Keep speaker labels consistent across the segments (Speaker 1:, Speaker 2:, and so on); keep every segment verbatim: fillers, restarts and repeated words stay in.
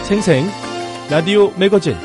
Speaker 1: 생생 라디오 매거진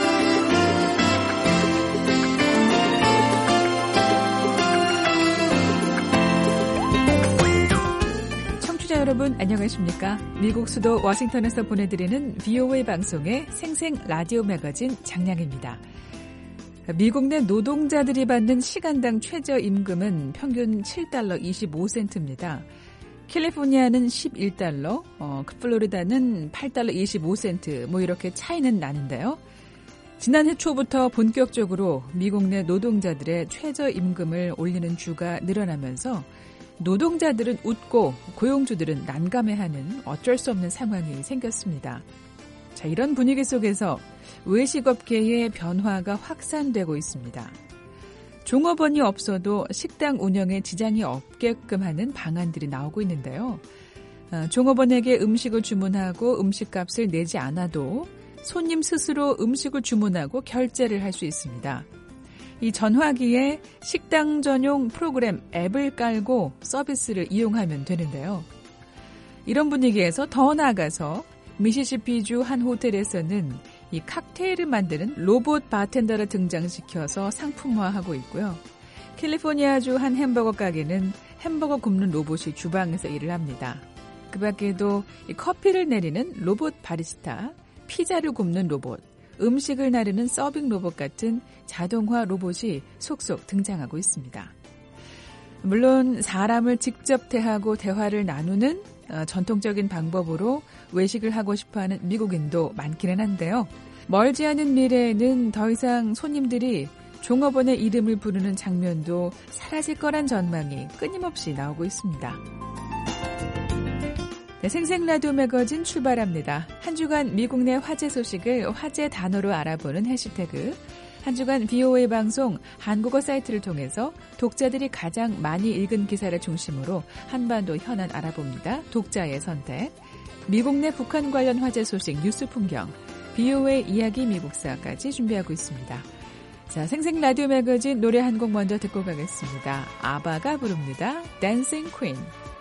Speaker 2: 청취자 여러분 안녕하십니까? 미국 수도 워싱턴에서 보내드리는 브이오에이 방송의 생생 라디오 매거진 장량입니다. 미국 내 노동자들이 받는 시간당 최저임금은 평균 칠 달러 이십오 센트입니다. 캘리포니아는 십일 달러, 어, 플로리다는 팔 달러 이십오 센트, 뭐 이렇게 차이는 나는데요. 지난해 초부터 본격적으로 미국 내 노동자들의 최저임금을 올리는 주가 늘어나면서 노동자들은 웃고 고용주들은 난감해하는 어쩔 수 없는 상황이 생겼습니다. 자, 이런 분위기 속에서 외식업계의 변화가 확산되고 있습니다. 종업원이 없어도 식당 운영에 지장이 없게끔 하는 방안들이 나오고 있는데요. 종업원에게 음식을 주문하고 음식값을 내지 않아도 손님 스스로 음식을 주문하고 결제를 할 수 있습니다. 이 전화기에 식당 전용 프로그램 앱을 깔고 서비스를 이용하면 되는데요. 이런 분위기에서 더 나아가서 미시시피주 한 호텔에서는 이 칵테일을 만드는 로봇 바텐더를 등장시켜서 상품화하고 있고요. 캘리포니아주 한 햄버거 가게는 햄버거 굽는 로봇이 주방에서 일을 합니다. 그 밖에도 이 커피를 내리는 로봇 바리스타, 피자를 굽는 로봇, 음식을 나르는 서빙 로봇 같은 자동화 로봇이 속속 등장하고 있습니다. 물론 사람을 직접 대하고 대화를 나누는 전통적인 방법으로 외식을 하고 싶어하는 미국인도 많기는 한데요. 멀지 않은 미래에는 더 이상 손님들이 종업원의 이름을 부르는 장면도 사라질 거란 전망이 끊임없이 나오고 있습니다. 네, 생생 라디오 매거진 출발합니다. 한 주간 미국 내 화제 소식을 화제 단어로 알아보는 해시태그, 한 주간 브이오에이 방송 한국어 사이트를 통해서 독자들이 가장 많이 읽은 기사를 중심으로 한반도 현안 알아봅니다. 독자의 선택. 미국 내 북한 관련 화제 소식 뉴스 풍경, 브이오에이 이야기 미국사까지 준비하고 있습니다. 자, 생생 라디오 매거진 노래 한 곡 먼저 듣고 가겠습니다. 아바가 부릅니다. Dancing Queen.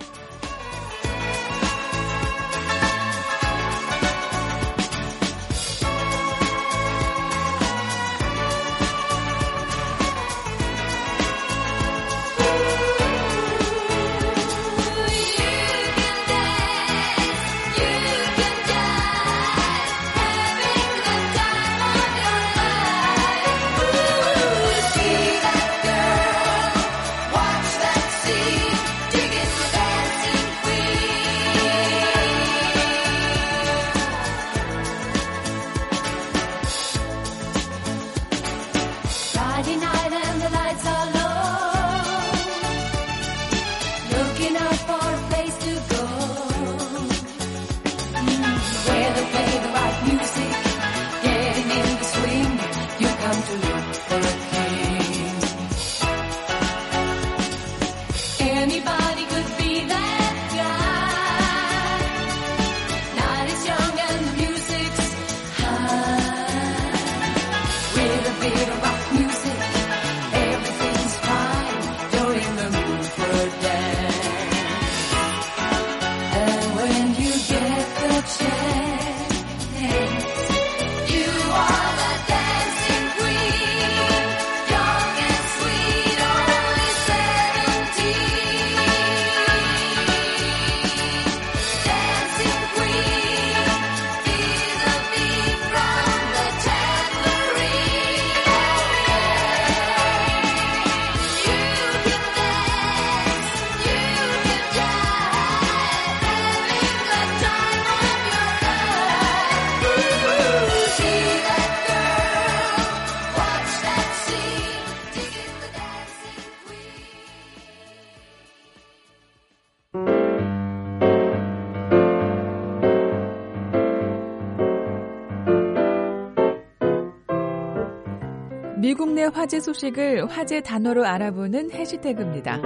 Speaker 2: 미국 내 화제 소식을 화제 단어로 알아보는 해시태그입니다.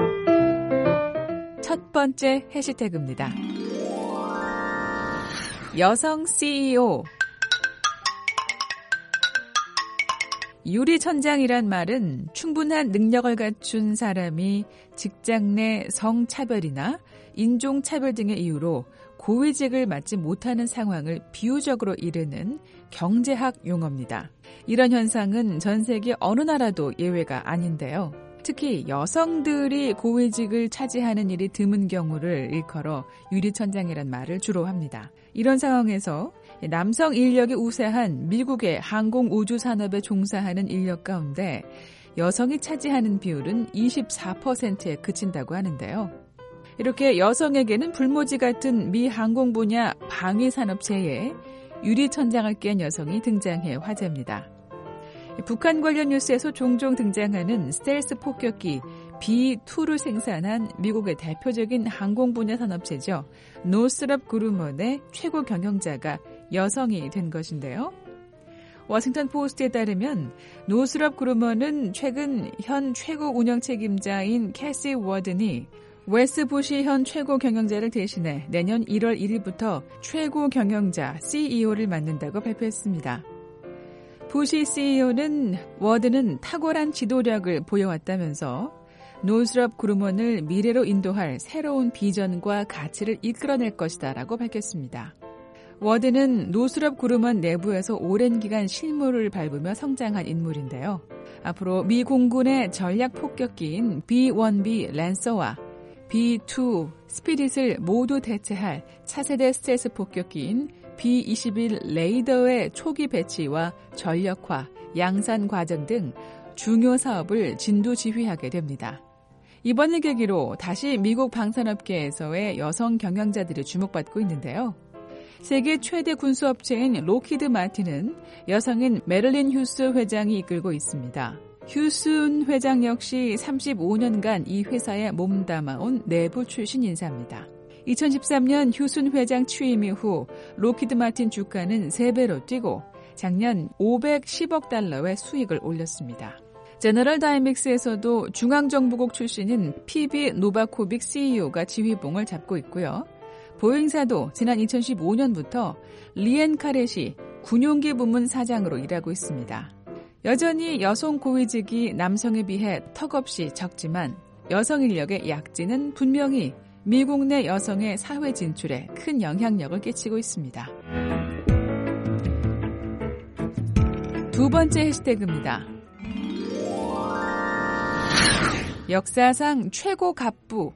Speaker 2: 첫 번째 해시태그입니다. 여성 씨이오. 유리천장이란 말은 충분한 능력을 갖춘 사람이 직장 내 성차별이나 인종차별 등의 이유로 고위직을 맡지 못하는 상황을 비유적으로 이르는 경제학 용어입니다. 이런 현상은 전 세계 어느 나라도 예외가 아닌데요. 특히 여성들이 고위직을 차지하는 일이 드문 경우를 일컬어 유리천장이란 말을 주로 합니다. 이런 상황에서 남성 인력이 우세한 미국의 항공우주산업에 종사하는 인력 가운데 여성이 차지하는 비율은 이십사 퍼센트에 그친다고 하는데요. 이렇게 여성에게는 불모지 같은 미 항공 분야 방위산업체에 유리천장을 깬 여성이 등장해 화제입니다. 북한 관련 뉴스에서 종종 등장하는 스텔스 폭격기 비 투를 생산한 미국의 대표적인 항공 분야 산업체죠. 노스럽 그루먼의 최고 경영자가 여성이 된 것인데요. 워싱턴 포스트에 따르면 노스럽 그루먼은 최근 현 최고 운영 책임자인 캐시 워든이 웨스 부시 현 최고 경영자를 대신해 내년 일월 일일부터 최고 경영자 씨이오를 맡는다고 발표했습니다. 부시 씨이오는 워드는 탁월한 지도력을 보여왔다면서 노스럽 그루먼을 미래로 인도할 새로운 비전과 가치를 이끌어낼 것이다 라고 밝혔습니다. 워드는 노스럽 그루먼 내부에서 오랜 기간 실무를 밟으며 성장한 인물인데요. 앞으로 미 공군의 전략 폭격기인 비 원 비 랜서와 비 투 스피릿을 모두 대체할 차세대 스텔스 폭격기인 비 이십일 레이더의 초기 배치와 전력화, 양산 과정 등 중요 사업을 진두 지휘하게 됩니다. 이번을 계기로 다시 미국 방산업계에서의 여성 경영자들이 주목받고 있는데요. 세계 최대 군수업체인 로키드 마틴은 여성인 메릴린 휴스 회장이 이끌고 있습니다. 휴스 회장 역시 삼십오 년간 이 회사에 몸담아온 내부 출신 인사입니다. 이천십삼 년 휴스 회장 취임 이후 로키드 마틴 주가는 세 배로 뛰고 작년 오백십억 달러의 수익을 올렸습니다. 제너럴 다이맥스에서도 중앙정보국 출신인 피비 노바코빅 씨이오가 지휘봉을 잡고 있고요. 보잉사도 지난 이천십오 년부터 리엔 카렛이 군용기 부문 사장으로 일하고 있습니다. 여전히 여성 고위직이 남성에 비해 턱없이 적지만 여성 인력의 약진은 분명히 미국 내 여성의 사회 진출에 큰 영향력을 끼치고 있습니다. 두 번째 해시태그입니다. 역사상 최고 갑부.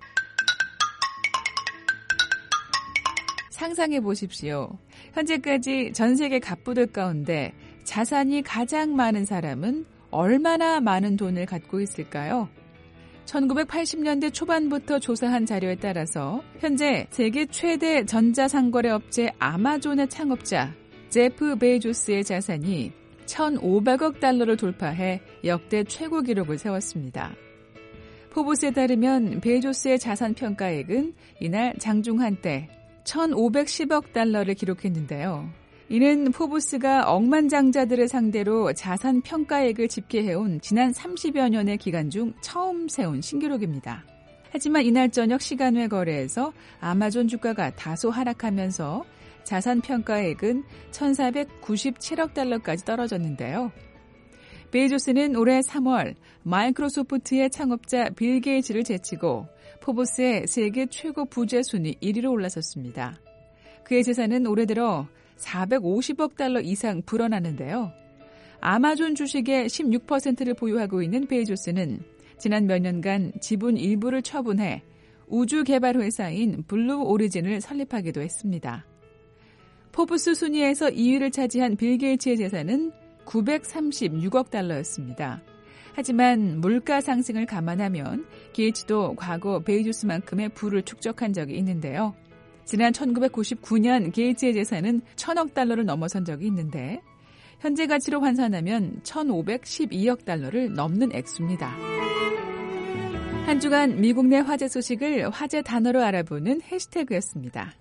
Speaker 2: 상상해 보십시오. 현재까지 전 세계 갑부들 가운데 자산이 가장 많은 사람은 얼마나 많은 돈을 갖고 있을까요? 천구백팔십 년대 초반부터 조사한 자료에 따라서 현재 세계 최대 전자상거래 업체 아마존의 창업자 제프 베조스의 자산이 천오백억 달러를 돌파해 역대 최고 기록을 세웠습니다. 포브스에 따르면 베조스의 자산 평가액은 이날 장중 한때 천오백십억 달러를 기록했는데요. 이는 포브스가 억만장자들을 상대로 자산 평가액을 집계해온 지난 삼십여 년의 기간 중 처음 세운 신기록입니다. 하지만 이날 저녁 시간외 거래에서 아마존 주가가 다소 하락하면서 자산 평가액은 천사백구십칠억 달러까지 떨어졌는데요. 베조스는 올해 삼월 마이크로소프트의 창업자 빌 게이츠를 제치고 포브스의 세계 최고 부자 순위 일 위로 올라섰습니다. 그의 재산은 올해 들어 사백오십억 달러 이상 불어나는데요. 아마존 주식의 십육 퍼센트를 보유하고 있는 베조스는 지난 몇 년간 지분 일부를 처분해 우주 개발 회사인 블루 오리진을 설립하기도 했습니다. 포브스 순위에서 이 위를 차지한 빌 게이츠의 재산은 구백삼십육억 달러였습니다. 하지만 물가 상승을 감안하면 게이츠도 과거 베이조스만큼의 부를 축적한 적이 있는데요. 지난 천구백구십구 년 게이츠의 재산은 천억 달러를 넘어선 적이 있는데 현재 가치로 환산하면 천오백십이억 달러를 넘는 액수입니다. 한 주간 미국 내 화제 소식을 화제 단어로 알아보는 해시태그였습니다.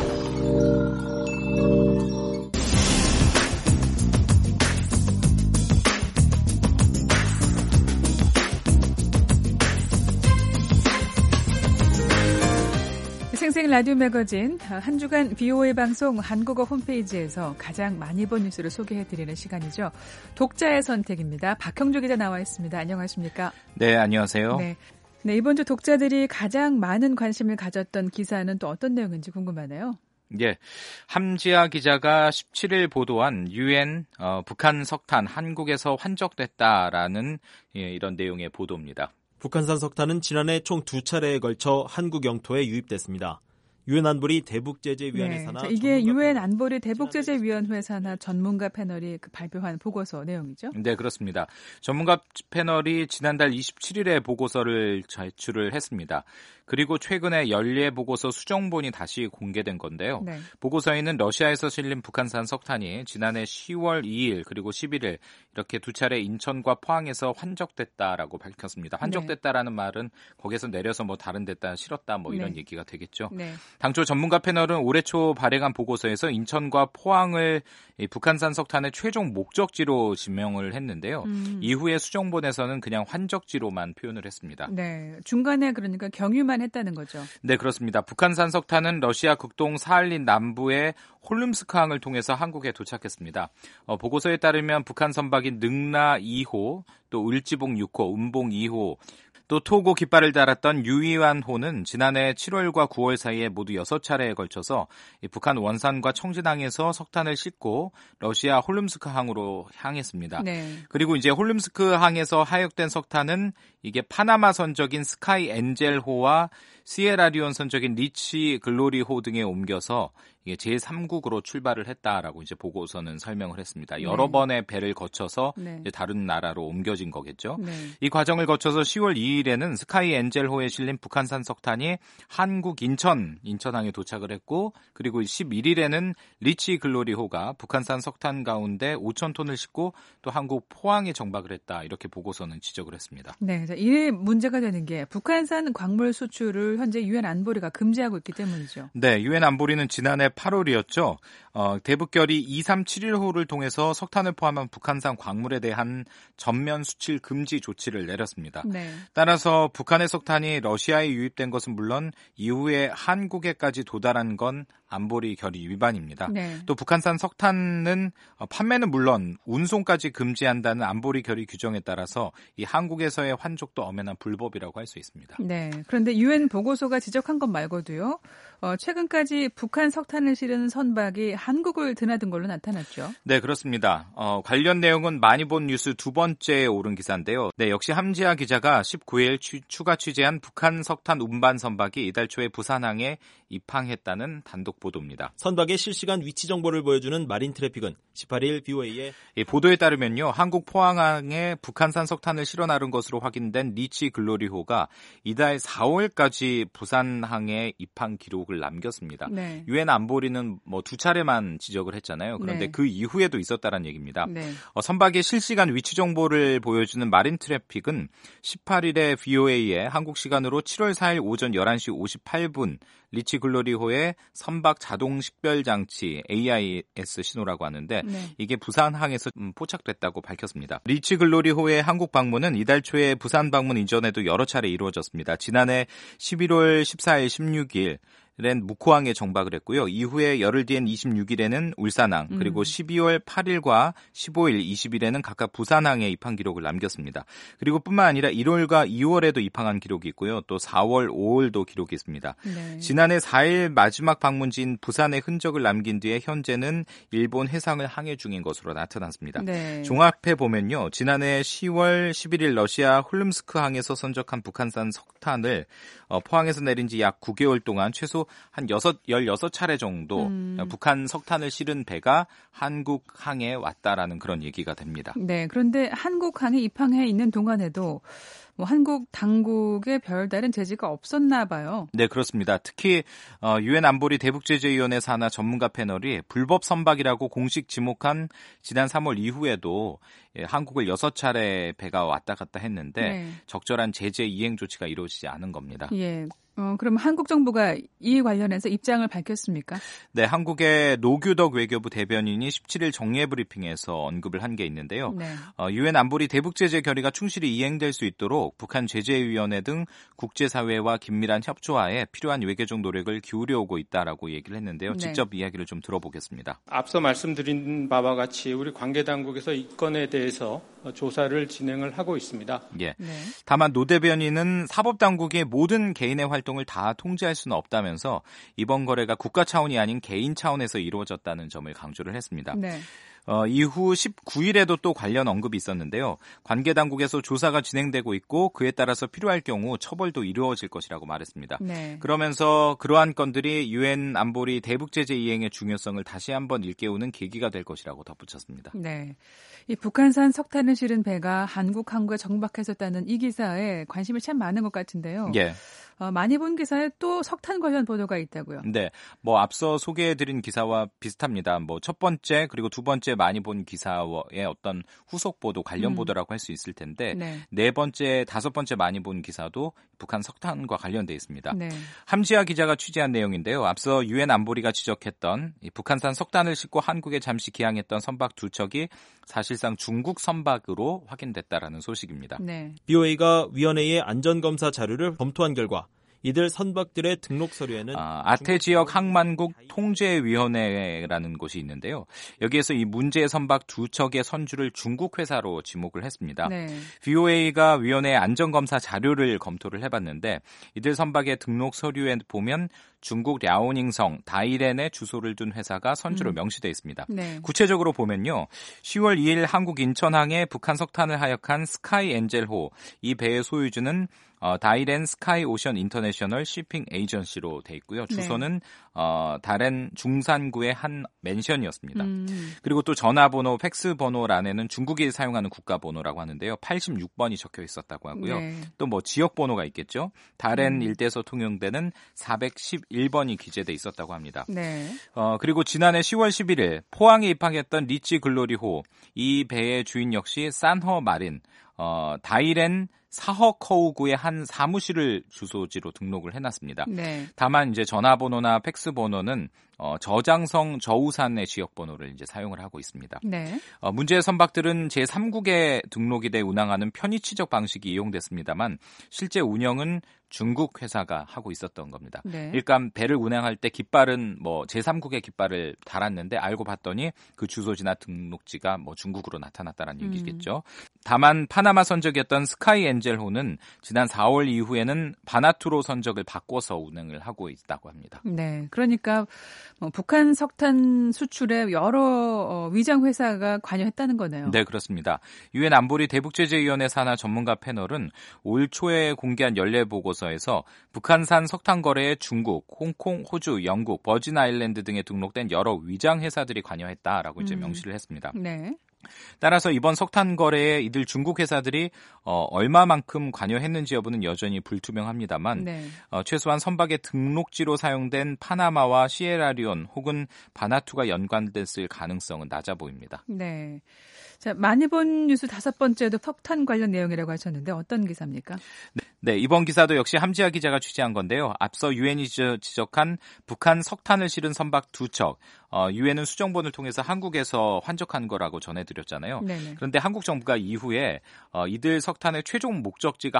Speaker 2: 생생 라디오 매거진 한 주간 비오에이 방송 한국어 홈페이지에서 가장 많이 본 뉴스를 소개해드리는 시간이죠. 독자의 선택입니다. 박형조 기자 나와 있습니다. 안녕하십니까?
Speaker 3: 네, 안녕하세요.
Speaker 2: 네. 네, 이번 주 독자들이 가장 많은 관심을 가졌던 기사는 또 어떤 내용인지 궁금하네요.
Speaker 3: 예, 함지아 기자가 십칠 일 보도한 유엔 어, 북한 석탄 한국에서 환적됐다라는 예, 이런 내용의 보도입니다.
Speaker 1: 북한산 석탄은 지난해 총 두 차례에 걸쳐 한국 영토에 유입됐습니다. 유엔 안보리 대북제재위원회 산하
Speaker 2: 네, 이게 유엔 안보리 대북제재위원회 산하 전문가 패널이 그 발표한 보고서 내용이죠?
Speaker 3: 네, 그렇습니다. 전문가 패널이 지난달 이십칠 일에 보고서를 제출을 했습니다. 그리고 최근에 연례 보고서 수정본이 다시 공개된 건데요. 네. 보고서에는 러시아에서 실린 북한산 석탄이 지난해 시월 이일 그리고 십일 일 이렇게 두 차례 인천과 포항에서 환적됐다라고 밝혔습니다. 환적됐다라는 네. 말은 거기서 내려서 뭐 다른 데다 실었다 뭐 이런 네. 얘기가 되겠죠. 네. 당초 전문가 패널은 올해 초 발행한 보고서에서 인천과 포항을 북한산 석탄의 최종 목적지로 지명을 했는데요. 음. 이후에 수정본에서는 그냥 환적지로만 표현을 했습니다.
Speaker 2: 네, 중간에 그러니까 경유만 했다는 거죠.
Speaker 3: 네, 그렇습니다. 북한산 석탄은 러시아 극동 사할린 남부의 홀름스크항을 통해서 한국에 도착했습니다. 어, 보고서에 따르면 북한 선박인 능라 이 호, 또 을지봉 육 호, 은봉 이 호, 또 토고 깃발을 달았던 유이완호는 지난해 칠월과 구월 사이에 모두 여섯 차례에 걸쳐서 북한 원산과 청진항에서 석탄을 싣고 러시아 홀름스크 항으로 향했습니다. 네. 그리고 이제 홀름스크 항에서 하역된 석탄은 이게 파나마 선적인 스카이 엔젤호와 시에라리온 선적인 리치 글로리호 등에 옮겨서 이게 제삼국으로 출발을 했다라고 이제 보고서는 설명을 했습니다. 여러 네. 번의 배를 거쳐서 네. 이제 다른 나라로 옮겨진 거겠죠. 네. 이 과정을 거쳐서 시월 이일에는 스카이 엔젤호에 실린 북한산 석탄이 한국 인천, 인천항에 도착을 했고 그리고 십일일에는 리치 글로리호가 북한산 석탄 가운데 오천 톤을 싣고 또 한국 포항에 정박을 했다. 이렇게 보고서는 지적을 했습니다.
Speaker 2: 네, 이에 문제가 되는 게 북한산 광물 수출을 현재 유엔 안보리가 금지하고 있기 때문이죠.
Speaker 3: 네, 유엔 안보리는 지난해 팔월이었죠. 어, 대북결의 이삼칠일 호를 통해서 석탄을 포함한 북한산 광물에 대한 전면 수출 금지 조치를 내렸습니다. 네. 따라서 북한의 석탄이 러시아에 유입된 것은 물론 이후에 한국에까지 도달한 건 안보리 결의 위반입니다. 네. 또 북한산 석탄은 판매는 물론 운송까지 금지한다는 안보리 결의 규정에 따라서 이 한국에서의 환족도 엄연한 불법이라고 할 수 있습니다.
Speaker 2: 네. 그런데 유엔 보고서가 지적한 것 말고도요. 어, 최근까지 북한 석탄을 실은 선박이 한국을 드나든 걸로 나타났죠.
Speaker 3: 네, 그렇습니다. 어, 관련 내용은 많이 본 뉴스 두 번째에 오른 기사인데요. 네, 역시 함지아 기자가 십구일 추, 추가 취재한 북한 석탄 운반 선박이 이달 초에 부산항에 입항했다는 단독 보도입니다.
Speaker 1: 선박의 실시간 위치 정보를 보여주는 마린 트래픽은 십팔일 비오에이의
Speaker 3: 이 보도에 따르면요. 한국 포항항에 북한산 석탄을 실어 나른 것으로 확인된 리치 글로리호가 이달 사월까지 부산항에 입항 기록을 남겼습니다. 네. 유엔 안보리는 뭐 두 차례만 지적을 했잖아요. 그런데 네. 그 이후에도 있었다는 얘기입니다. 네. 어, 선박의 실시간 위치 정보를 보여주는 마린 트래픽은 십팔일에 비오에이에 한국 시간으로 칠월 사일 오전 열한 시 오십팔 분 리치 글로리호의 선박 자동 식별 장치 에이아이에스 신호라고 하는데 네. 이게 부산항에서 포착됐다고 밝혔습니다. 리치 글로리호의 한국 방문은 이달 초에 부산 방문 이전에도 여러 차례 이루어졌습니다. 지난해 십일월 십사일, 십육일 ren 묵호항에 정박을 했고요. 이후에 열흘 뒤엔 이십육일에는 울산항, 그리고 음. 십이월 팔일과 십오일, 이십일에는 각각 부산항에 입항 기록을 남겼습니다. 그리고 뿐만 아니라 일월과 이월에도 입항한 기록이 있고요. 또 사월, 오월도 기록이 있습니다. 네. 지난해 사일 마지막 방문지인 부산의 흔적을 남긴 뒤에 현재는 일본 해상을 항해 중인 것으로 나타났습니다. 네. 종합해 보면요. 지난해 시월 십일일 러시아 홀름스크 항에서 선적한 북한산 석탄을 어, 포항에서 내린 지 약 구 개월 동안 최소 한 여섯, 열여섯 차례 정도 음. 북한 석탄을 실은 배가 한국항에 왔다라는 그런 얘기가 됩니다.
Speaker 2: 네, 그런데 한국항에 입항해 있는 동안에도 뭐 한국 당국의 별다른 제지가 없었나 봐요.
Speaker 3: 네, 그렇습니다. 특히 유엔 안보리 대북제재위원회 산하 전문가 패널이 불법 선박이라고 공식 지목한 지난 삼월 이후에도 한국을 여섯 차례 배가 왔다 갔다 했는데 네. 적절한 제재 이행 조치가 이루어지지 않은 겁니다.
Speaker 2: 예. 어, 그럼 한국 정부가 이 관련해서 입장을 밝혔습니까?
Speaker 3: 네, 한국의 노규덕 외교부 대변인이 십칠일 정례 브리핑에서 언급을 한 게 있는데요. 네. 어, 유엔 안보리 대북제재 결의가 충실히 이행될 수 있도록 북한 제재위원회 등 국제사회와 긴밀한 협조하에 필요한 외교적 노력을 기울여오고 있다라고 얘기를 했는데요. 직접 네. 이야기를 좀 들어보겠습니다.
Speaker 4: 앞서 말씀드린 바와 같이 우리 관계당국에서 이 건에 대해 대해서 조사를 진행을 하고 있습니다.
Speaker 3: 예. 네. 다만 노 대변인은 사법당국의 모든 개인의 활동을 다 통제할 수는 없다면서 이번 거래가 국가 차원이 아닌 개인 차원에서 이루어졌다는 점을 강조를 했습니다. 네. 어, 이후 십구 일에도 또 관련 언급이 있었는데요. 관계 당국에서 조사가 진행되고 있고 그에 따라서 필요할 경우 처벌도 이루어질 것이라고 말했습니다. 네. 그러면서 그러한 건들이 유엔 안보리 대북 제재 이행의 중요성을 다시 한번 일깨우는 계기가 될 것이라고 덧붙였습니다.
Speaker 2: 네. 이 북한산 석탄을 실은 배가 한국 항구에 정박했었다는 이 기사에 관심이 참 많은 것 같은데요. 예. 어, 많이 본 기사에 또 석탄 관련 보도가 있다고요.
Speaker 3: 네, 뭐 앞서 소개해드린 기사와 비슷합니다. 뭐 첫 번째 그리고 두 번째 많이 본 기사의 어떤 후속 보도, 관련 음. 보도라고 할 수 있을 텐데 네. 네 번째, 다섯 번째 많이 본 기사도 북한 석탄과 관련돼 있습니다. 네. 함지아 기자가 취재한 내용인데요. 앞서 유엔 안보리가 지적했던 이 북한산 석탄을 싣고 한국에 잠시 기항했던 선박 두 척이 사실상 중국 선박으로 확인됐다라는 소식입니다. 네.
Speaker 1: 비오에이가 위원회의 안전검사 자료를 검토한 결과 이들 선박들의 등록 서류에는
Speaker 3: 아, 아태 지역 항만국 통제위원회라는 곳이 있는데요. 여기에서 이 문제 선박 두 척의 선주를 중국 회사로 지목을 했습니다. 네. 비오에이가 위원회 안전검사 자료를 검토를 해봤는데 이들 선박의 등록 서류에 보면 중국 랴오닝성 다이렌의 주소를 둔 회사가 선주로 음. 명시되어 있습니다. 네. 구체적으로 보면요. 시월 이일 한국 인천항에 북한 석탄을 하역한 스카이 엔젤호 이 배의 소유주는 어, 다이렌 스카이 오션 인터내셔널 쉬핑 에이전시로 돼 있고요. 주소는 네. 어, 다렌 중산구의 한 맨션이었습니다. 음. 그리고 또 전화번호, 팩스 번호란에는 중국이 사용하는 국가번호라고 하는데요. 팔십육 번이 적혀 있었다고 하고요. 네. 또 뭐 지역번호가 있겠죠. 다렌 음. 일대에서 통용되는 사백십일 번이 기재돼 있었다고 합니다. 네. 어, 그리고 지난해 시월 십일일 포항에 입항했던 리치 글로리호 이 배의 주인 역시 산허 마린 어, 다이렌 사허커우구의 한 사무실을 주소지로 등록을 해놨습니다. 네. 다만 이제 전화번호나 팩스 번호는 어, 저장성 저우산의 지역번호를 이제 사용을 하고 있습니다. 네. 어, 문제의 선박들은 제삼국에 등록이 돼 운항하는 편의치적 방식이 이용됐습니다만 실제 운영은 중국 회사가 하고 있었던 겁니다. 네. 일단 배를 운항할 때 깃발은 뭐 제삼국의 깃발을 달았는데 알고 봤더니 그 주소지나 등록지가 뭐 중국으로 나타났다는 음. 얘기겠죠. 다만 파나마 선적이었던 스카이 엔젤호는 지난 사월 이후에는 바나투로 선적을 바꿔서 운행을 하고 있다고 합니다.
Speaker 2: 네, 그러니까 뭐 북한 석탄 수출에 여러 어, 위장 회사가 관여했다는 거네요.
Speaker 3: 네, 그렇습니다. 유엔 안보리 대북제재위원회 산하 전문가 패널은 올 초에 공개한 연례 보고서에서 북한산 석탄 거래에 중국, 홍콩, 호주, 영국, 버진 아일랜드 등에 등록된 여러 위장 회사들이 관여했다라고 이제 명시를 했습니다. 음, 네. 따라서 이번 석탄 거래에 이들 중국 회사들이 어, 얼마만큼 관여했는지 여부는 여전히 불투명합니다만 네. 어, 최소한 선박의 등록지로 사용된 파나마와 시에라리온 혹은 바나투가 연관됐을 가능성은 낮아 보입니다.
Speaker 2: 네. 자, 많이 본 뉴스 다섯 번째도 석탄 관련 내용이라고 하셨는데 어떤 기사입니까?
Speaker 3: 네, 네, 이번 기사도 역시 함지아 기자가 취재한 건데요. 앞서 유엔이 지적한 북한 석탄을 실은 선박 두 척, 어, 유엔은 수정본을 통해서 한국에서 환적한 거라고 전해드렸잖아요. 네네. 그런데 한국 정부가 이후에 어, 이들 석탄의 최종 목적지가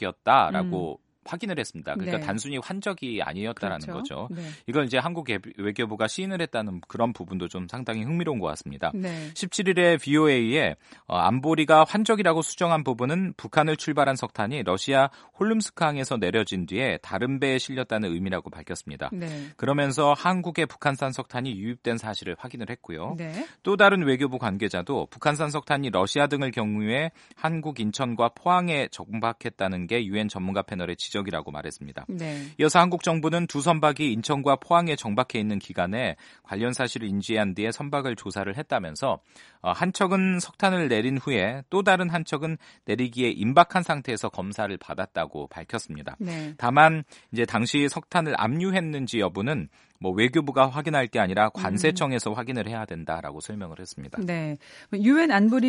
Speaker 3: 한국이었다라고 음. 확인을 했습니다. 그러니까 네. 단순히 환적이 아니었다라는 그렇죠. 거죠. 네. 이걸 이제 한국 외교부가 시인을 했다는 그런 부분도 좀 상당히 흥미로운 것 같습니다. 네. 십칠일에 비오에이에 안보리가 환적이라고 수정한 부분은 북한을 출발한 석탄이 러시아 홀름스크항에서 내려진 뒤에 다른 배에 실렸다는 의미라고 밝혔습니다. 네. 그러면서 한국의 북한산 석탄이 유입된 사실을 확인을 했고요. 네. 또 다른 외교부 관계자도 북한산 석탄이 러시아 등을 경유해 한국 인천과 포항에 정박했다는 게 유엔 전문가 패널의 지적 이라고 말했습니다. 네. 이어서 한국 정부는 두 선박이 인천과 포항에 정박해 있는 기간에 관련 사실을 인지한 뒤에 선박을 조사를 했다면서 한 척은 석탄을 내린 후에 또 다른 한 척은 내리기에 임박한 상태에서 검사를 받았다고 밝혔습니다. 네. 다만 이제 당시 석탄을 압류했는지 여부는 뭐 외교부가 확인할 게 아니라 관세청에서 음. 확인을 해야 된다라고 설명을 했습니다.
Speaker 2: 네, 유엔 안보리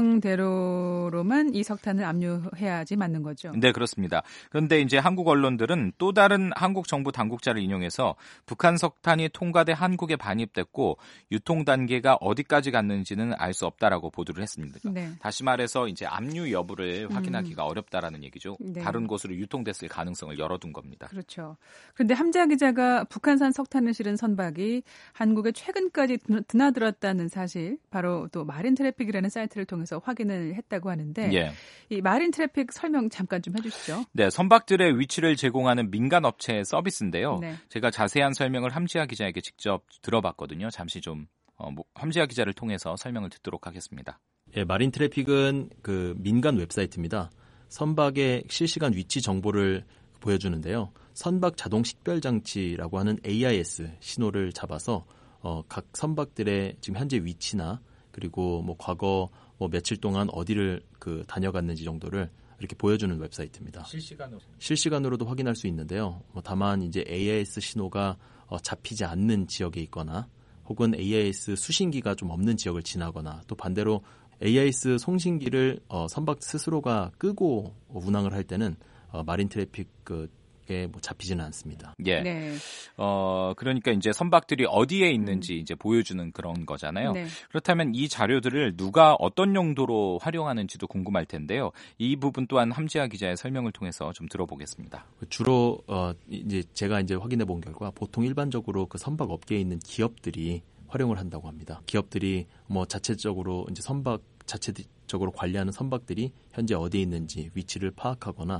Speaker 2: 규정대로로만 이 석탄을 압류해야지 맞는 거죠.
Speaker 3: 네, 그렇습니다. 그런데 이제 한국 언론들은 또 다른 한국 정부 당국자를 인용해서 북한 석탄이 통과돼 한국에 반입됐고 유통 단계가 어디까지 갔는지는 알 수 없다라고 보도를 했습니다. 네. 다시 말해서 이제 압류 여부를 확인하기가 음. 어렵다라는 얘기죠. 네. 다른 곳으로 유통됐을 가능성을 열어둔 겁니다.
Speaker 2: 그렇죠. 그런데 함지아 기자가 북한산 석탄 석탄을 실은 선박이 한국에 최근까지 드나들었다는 사실, 바로 또 마린 트래픽이라는 사이트를 통해서 확인을 했다고 하는데 예. 이 마린 트래픽 설명 잠깐 좀 해주시죠.
Speaker 3: 네, 선박들의 위치를 제공하는 민간 업체의 서비스인데요. 네. 제가 자세한 설명을 함지아 기자에게 직접 들어봤거든요. 잠시 좀 어, 뭐, 함지아 기자를 통해서 설명을 듣도록 하겠습니다.
Speaker 1: 예, 마린 트래픽은 그 민간 웹사이트입니다. 선박의 실시간 위치 정보를 보여주는데요. 선박 자동 식별 장치라고 하는 에이아이에스 신호를 잡아서 어, 각 선박들의 지금 현재 위치나 그리고 뭐 과거 뭐 며칠 동안 어디를 그 다녀갔는지 정도를 이렇게 보여주는 웹사이트입니다.
Speaker 3: 실시간으로
Speaker 1: 실시간으로도 확인할 수 있는데요. 뭐 다만 이제 에이아이에스 신호가 어, 잡히지 않는 지역에 있거나 혹은 에이아이에스 수신기가 좀 없는 지역을 지나거나 또 반대로 에이아이에스 송신기를 어, 선박 스스로가 끄고 운항을 할 때는 어, 마린 트래픽에 뭐 잡히지는 않습니다.
Speaker 3: 예. 네. 어 그러니까 이제 선박들이 어디에 있는지 음. 이제 보여주는 그런 거잖아요. 네. 그렇다면 이 자료들을 누가 어떤 용도로 활용하는지도 궁금할 텐데요. 이 부분 또한 함지아 기자의 설명을 통해서 좀 들어보겠습니다.
Speaker 1: 주로 어, 이제 제가 이제 확인해 본 결과 보통 일반적으로 그 선박 업계에 있는 기업들이 활용을 한다고 합니다. 기업들이 뭐 자체적으로 이제 선박 자체적으로 관리하는 선박들이 현재 어디에 있는지 위치를 파악하거나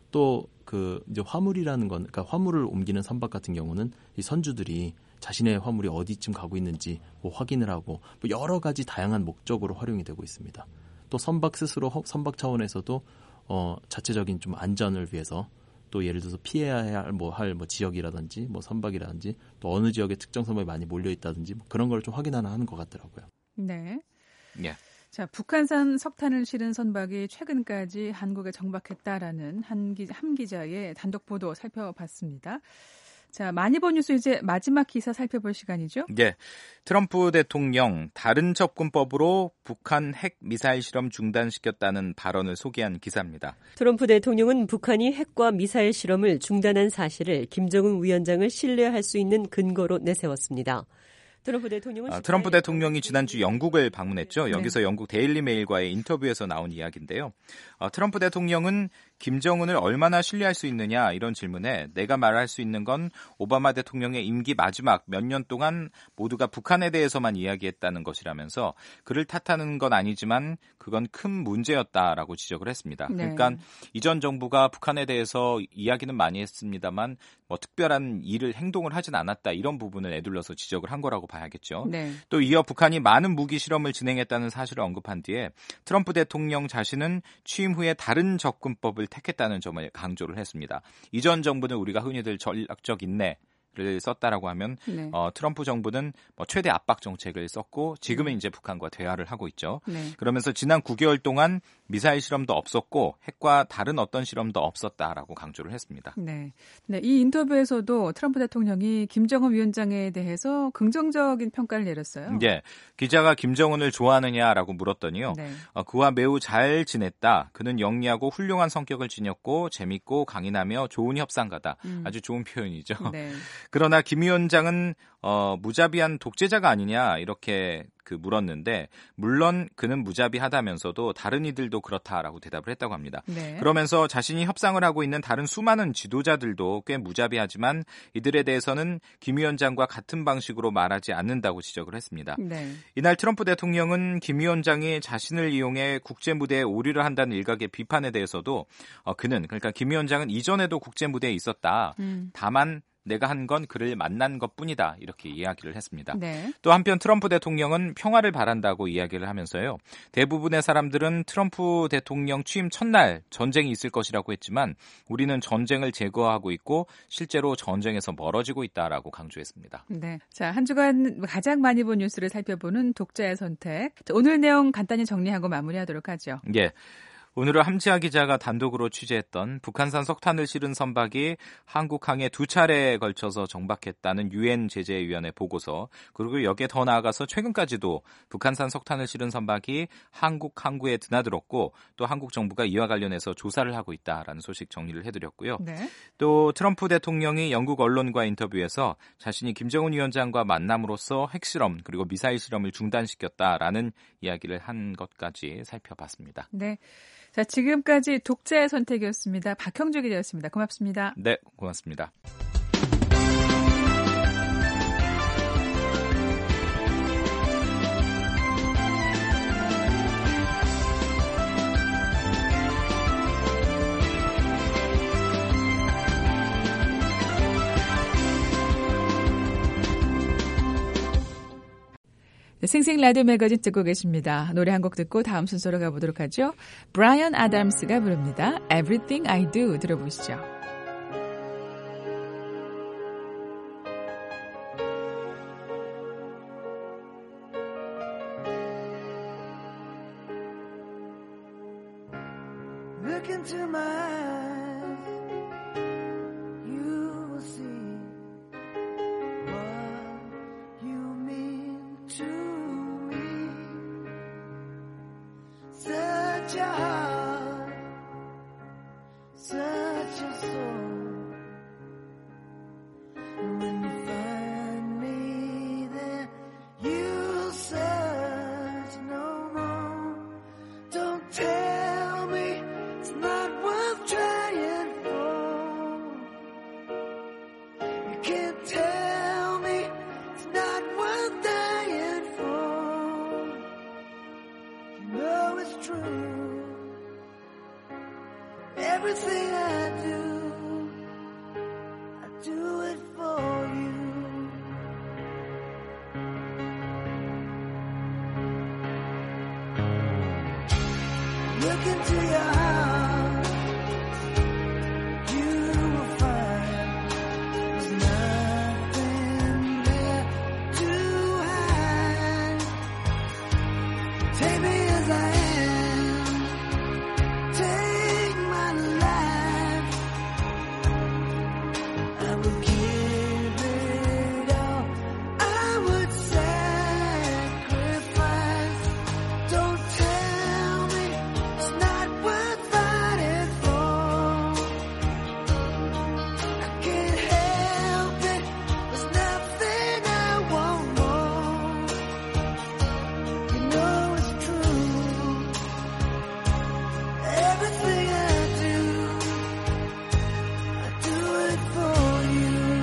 Speaker 1: 또 그 이제 화물이라는 건 그러니까 화물을 옮기는 선박 같은 경우는 이 선주들이 자신의 화물이 어디쯤 가고 있는지 뭐 확인을 하고 뭐 여러 가지 다양한 목적으로 활용이 되고 있습니다. 또 선박 스스로 선박 차원에서도 어 자체적인 좀 안전을 위해서 또 예를 들어서 피해야 할 뭐 할 뭐 지역이라든지 뭐 선박이라든지 또 어느 지역에 특정 선박이 많이 몰려 있다든지 뭐 그런 걸 좀 확인하나 하는 것 같더라고요.
Speaker 2: 네.
Speaker 3: 예.
Speaker 2: 자, 북한산 석탄을 실은 선박이 최근까지 한국에 정박했다라는 한, 기, 한 기자의 단독 보도 살펴봤습니다. 자, 많이 본 뉴스 이제 마지막 기사 살펴볼 시간이죠?
Speaker 3: 네. 트럼프 대통령 다른 접근법으로 북한 핵 미사일 실험 중단시켰다는 발언을 소개한 기사입니다.
Speaker 5: 트럼프 대통령은 북한이 핵과 미사일 실험을 중단한 사실을 김정은 위원장을 신뢰할 수 있는 근거로 내세웠습니다. 트럼프 대통령은
Speaker 3: 아, 트럼프 대통령이 지난주 영국을 방문했죠. 여기서 네. 영국 데일리 메일과의 인터뷰에서 나온 이야기인데요. 어, 트럼프 대통령은 김정은을 얼마나 신뢰할 수 있느냐 이런 질문에 내가 말할 수 있는 건 오바마 대통령의 임기 마지막 몇 년 동안 모두가 북한에 대해서만 이야기했다는 것이라면서 그를 탓하는 건 아니지만 그건 큰 문제였다라고 지적을 했습니다. 네. 그러니까 이전 정부가 북한에 대해서 이야기는 많이 했습니다만 뭐 특별한 일을 행동을 하진 않았다 이런 부분을 에둘러서 지적을 한 거라고 봐야겠죠. 네. 또 이어 북한이 많은 무기 실험을 진행했다는 사실을 언급한 뒤에 트럼프 대통령 자신은 취임 후에 다른 접근법을 택했다는 점을 강조를 했습니다. 이전 정부는 우리가 흔히들 전략적 인내를 썼다라고 하면 네. 어, 트럼프 정부는 뭐 최대 압박 정책을 썼고 지금은 네. 이제 북한과 대화를 하고 있죠. 네. 그러면서 지난 구 개월 동안 미사일 실험도 없었고 핵과 다른 어떤 실험도 없었다라고 강조를 했습니다.
Speaker 2: 네. 네, 이 인터뷰에서도 트럼프 대통령이 김정은 위원장에 대해서 긍정적인 평가를 내렸어요.
Speaker 3: 네. 기자가 김정은을 좋아하느냐라고 물었더니요. 네. 어, 그와 매우 잘 지냈다. 그는 영리하고 훌륭한 성격을 지녔고 재밌고 강인하며 좋은 협상가다. 음. 아주 좋은 표현이죠. 네. 그러나 김 위원장은 어, 무자비한 독재자가 아니냐 이렇게 그 물었는데 물론 그는 무자비하다면서도 다른 이들도 그렇다라고 대답을 했다고 합니다. 네. 그러면서 자신이 협상을 하고 있는 다른 수많은 지도자들도 꽤 무자비하지만 이들에 대해서는 김 위원장과 같은 방식으로 말하지 않는다고 지적을 했습니다. 네. 이날 트럼프 대통령은 김 위원장이 자신을 이용해 국제 무대에 오류를 한다는 일각의 비판에 대해서도 어, 그는 그러니까 김 위원장은 이전에도 국제 무대에 있었다. 음. 다만 내가 한 건 그를 만난 것뿐이다 이렇게 이야기를 했습니다. 네. 또 한편 트럼프 대통령은 평화를 바란다고 이야기를 하면서요. 대부분의 사람들은 트럼프 대통령 취임 첫날 전쟁이 있을 것이라고 했지만 우리는 전쟁을 제거하고 있고 실제로 전쟁에서 멀어지고 있다라고 강조했습니다.
Speaker 2: 네, 자, 한 주간 가장 많이 본 뉴스를 살펴보는 독자의 선택. 오늘 내용 간단히 정리하고 마무리하도록 하죠.
Speaker 3: 예. 오늘은 함지아 기자가 단독으로 취재했던 북한산 석탄을 실은 선박이 한국항에 두 차례에 걸쳐서 정박했다는 유엔 제재위원회 보고서 그리고 여기에 더 나아가서 최근까지도 북한산 석탄을 실은 선박이 한국 항구에 드나들었고 또 한국 정부가 이와 관련해서 조사를 하고 있다라는 소식 정리를 해드렸고요. 네. 또 트럼프 대통령이 영국 언론과 인터뷰에서 자신이 김정은 위원장과 만남으로써 핵실험 그리고 미사일 실험을 중단시켰다라는 이야기를 한 것까지 살펴봤습니다.
Speaker 2: 네. 자, 지금까지 독자의 선택이었습니다. 박형주 기자였습니다. 고맙습니다.
Speaker 3: 네, 고맙습니다.
Speaker 2: 생생 라디오 매거진 듣고 계십니다. 노래 한 곡 듣고 다음 순서로 가보도록 하죠. 브라이언 아담스가 부릅니다. Everything I Do 들어보시죠.
Speaker 6: Look into my eyes, you will see what you mean to me. Such a heart, such a soul. And when you find me there, you'll search no more. Don't tell me it's not worth trying for. You can't tell me it's not worth dying for. You know it's true. Everything I do, I do it for you. Look into your heart, you will find there's nothing there to hide. Take me as I am, take my life. I would give it all, I would sacrifice. Don't tell me it's not worth fighting for. I can't help it, there's nothing I want more. You know it's true. Everything I do, I do it for you.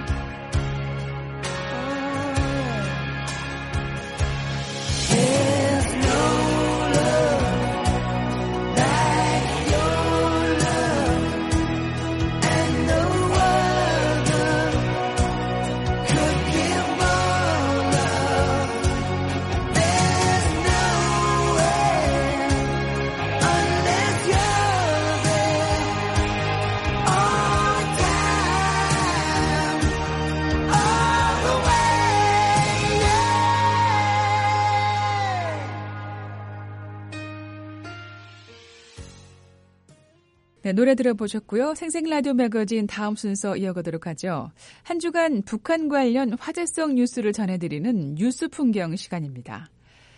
Speaker 6: Oh, there's no love like your love, and no other could give more love. There's no way unless you're there all the time, all the way. Yeah.
Speaker 2: 네, 노래 들어보셨고요. 생생라디오 매거진 다음 순서 이어가도록 하죠. 한 주간 북한 관련 화제성 뉴스를 전해드리는 뉴스 풍경 시간입니다.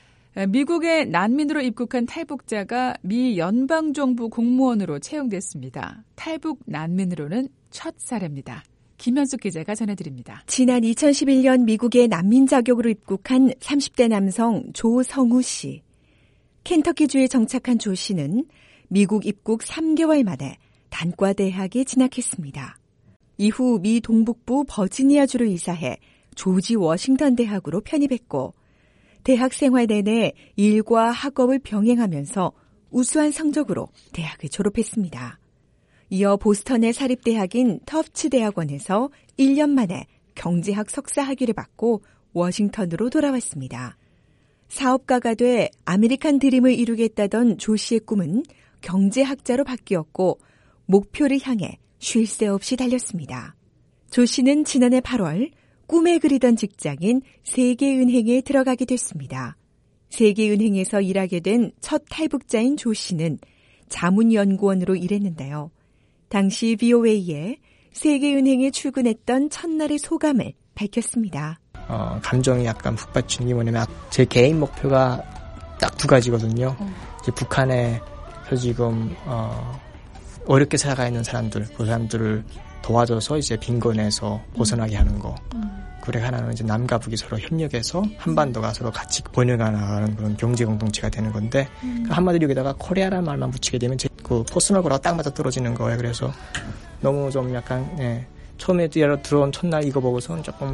Speaker 2: 미국의 난민으로 입국한 탈북자가 미 연방정부 공무원으로 채용됐습니다. 탈북 난민으로는 첫 사례입니다. 김현숙 기자가 전해드립니다.
Speaker 7: 지난 이천십일 년 미국의 난민 자격으로 입국한 삼십 대 남성 조성우 씨. 켄터키주에 정착한 조 씨는 미국 입국 삼 개월 만에 단과대학에 진학했습니다. 이후 미 동북부 버지니아주로 이사해 조지 워싱턴 대학으로 편입했고 대학 생활 내내 일과 학업을 병행하면서 우수한 성적으로 대학을 졸업했습니다. 이어 보스턴의 사립대학인 터프츠 대학원에서 일 년 만에 경제학 석사 학위를 받고 워싱턴으로 돌아왔습니다. 사업가가 돼 아메리칸 드림을 이루겠다던 조 씨의 꿈은 경제학자로 바뀌었고 목표를 향해 쉴 새 없이 달렸습니다. 조 씨는 지난해 팔월 꿈에 그리던 직장인 세계은행에 들어가게 됐습니다. 세계은행에서 일하게 된 첫 탈북자인 조 씨는 자문연구원으로 일했는데요. 당시 브이오에이에 세계은행에 출근했던 첫날의 소감을 밝혔습니다.
Speaker 8: 어, 감정이 약간 북받치는 게 뭐냐면 제 개인 목표가 딱 두 가지거든요. 음. 이제 북한에서 지금 어, 어렵게 살아가 있는 사람들, 그 사람들을 도와줘서 이제 빈곤에서 벗어나게 하는 거. 음. 그리고 하나는 이제 남과 북이 서로 협력해서 한반도가 서로 같이 번영해 나가는 그런 경제 공동체가 되는 건데 음. 그 한마디로 여기다가 코리아라는 말만 붙이게 되면 제 그 퍼스널 거랑 딱 맞아 떨어지는 거예요. 그래서 너무 좀 약간 예, 처음에 들어온 첫날 이거 보고서는 조금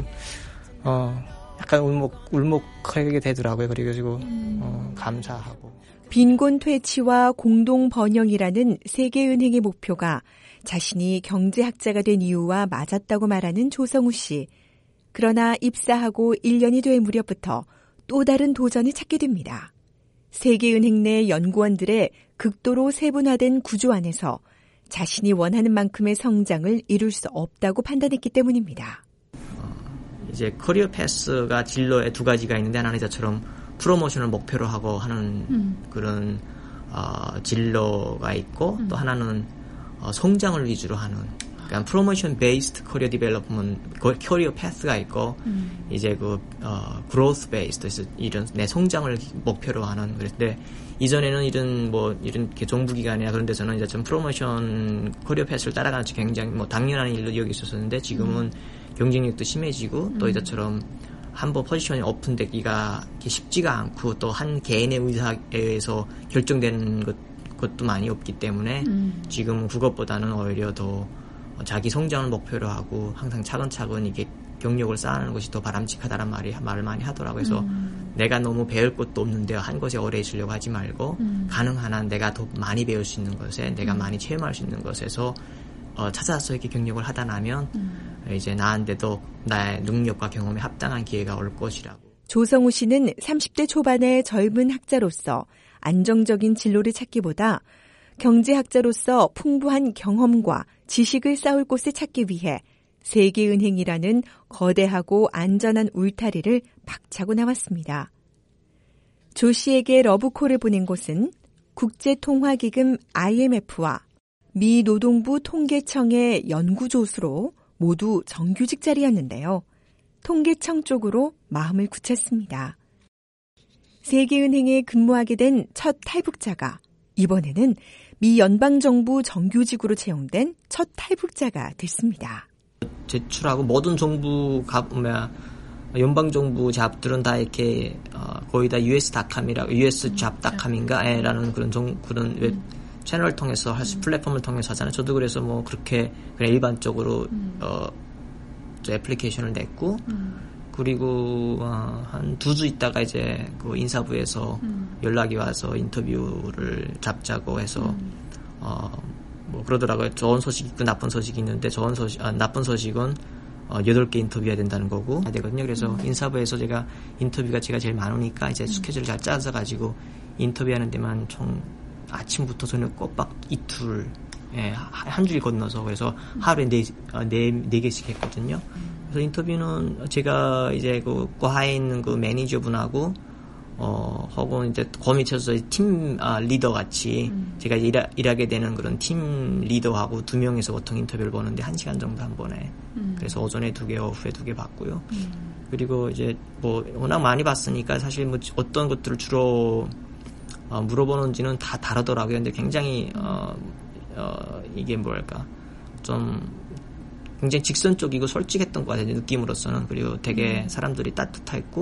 Speaker 8: 어 약간 울먹 울먹하게 되더라고요. 그래가지고 음. 어, 감사하고.
Speaker 7: 빈곤 퇴치와 공동 번영이라는 세계은행의 목표가 자신이 경제학자가 된 이유와 맞았다고 말하는 조성우 씨. 그러나 입사하고 일 년이 될 무렵부터 또 다른 도전을 찾게 됩니다. 세계은행 내 연구원들의 극도로 세분화된 구조 안에서 자신이 원하는 만큼의 성장을 이룰 수 없다고 판단했기 때문입니다.
Speaker 8: 어, 이제 커리어 패스가 진로에 두 가지가 있는데 하나는 이제처럼 프로모션을 목표로 하고 하는 음. 그런 어, 진로가 있고 음. 또 하나는 어, 성장을 위주로 하는 그러니까 프로모션 베이스드 커리어 디벨롭먼트 커리어 패스가 있고 음. 이제 그 어, 그로스 베이스드 이런 내 성장을 목표로 하는 그런데 이전에는 이런 뭐 이런 정부 기관이나 그런 데서는 이제 좀 프로모션 커리어 패스를 따라가는 게 굉장히 뭐 당연한 일로 여기 있었었는데 지금은 음. 경쟁력도 심해지고 음. 또 이제처럼 한번 포지션이 오픈되기가 쉽지가 않고 또 한 개인의 의사에 의해서 결정되는 것, 것도 많이 없기 때문에 음. 지금 그것보다는 오히려 더 자기 성장을 목표로 하고 항상 차근차근 이게 경력을 쌓아가는 것이 더 바람직하다는 말이, 말을 많이 하더라고요. 그래서 음. 내가 너무 배울 것도 없는데 한 것에 오래 있으려고 하지 말고 음. 가능한 한 내가 더 많이 배울 수 있는 것에 내가 음. 많이 체험할 수 있는 것에서 어, 찾아서 이렇게 경력을 하다 나면 음. 이제 나한테도 나의 능력과 경험에 합당한 기회가 올 것이라고.
Speaker 7: 조성우 씨는 삼십 대 초반의 젊은 학자로서 안정적인 진로를 찾기보다 경제학자로서 풍부한 경험과 지식을 쌓을 곳을 찾기 위해 세계은행이라는 거대하고 안전한 울타리를 박차고 나왔습니다. 조 씨에게 러브콜을 보낸 곳은 국제통화기금 아이엠에프와 미 노동부 통계청의 연구조수로 모두 정규직 자리였는데요. 통계청 쪽으로 마음을 굳혔습니다. 세계은행에 근무하게 된 첫 탈북자가 이번에는 미 연방정부 정규직으로 채용된 첫 탈북자가 됐습니다.
Speaker 8: 제출하고 모든 정부 뭐야 연방정부 잡들은 다 이렇게 어, 거의 다 유에스닷컴이라고 유에스잡닷컴인가라는 그런 정, 그런 웹 채널을 통해서 할 수, 플랫폼을 통해서 하잖아요. 저도 그래서 뭐 그렇게 그냥 일반적으로 음. 어, 저 애플리케이션을 냈고 음. 그리고 어, 한 두 주 있다가 이제 그 인사부에서 음. 연락이 와서 인터뷰를 잡자고 해서 음. 어, 뭐 그러더라고요. 좋은 소식이 있고 나쁜 소식이 있는데 좋은 소식, 아, 나쁜 소식은 어, 여덟 개 인터뷰해야 된다는 거고 해야 되거든요. 그래서 음. 인사부에서 제가 인터뷰가 제가 제일 많으니까 이제 음. 스케줄을 잘 짜서 가지고 인터뷰하는 데만 총 아침부터 저녁 꼬박 이틀, 예, 한 줄 건너서 그래서 하루에 네, 네, 네 개씩 했거든요. 그래서 인터뷰는 제가 이제 그 과에 있는 그 매니저분하고 어, 혹은 이제 그 밑에서 팀 아, 리더 같이 음. 제가 일하, 일하게 되는 그런 팀 리더하고 두 명에서 보통 인터뷰를 보는데 한 시간 정도 한 번에. 음. 그래서 오전에 두 개, 오후에 두 개 받고요. 음. 그리고 이제 뭐 워낙 많이 봤으니까 사실 뭐 어떤 것들을 주로 어, 물어보는지는 다 다르더라고요. 근데 굉장히 어, 어, 이게 뭐랄까 좀 굉장히 직선적이고 솔직했던 것 같아요. 느낌으로서는. 그리고 되게 사람들이 따뜻했고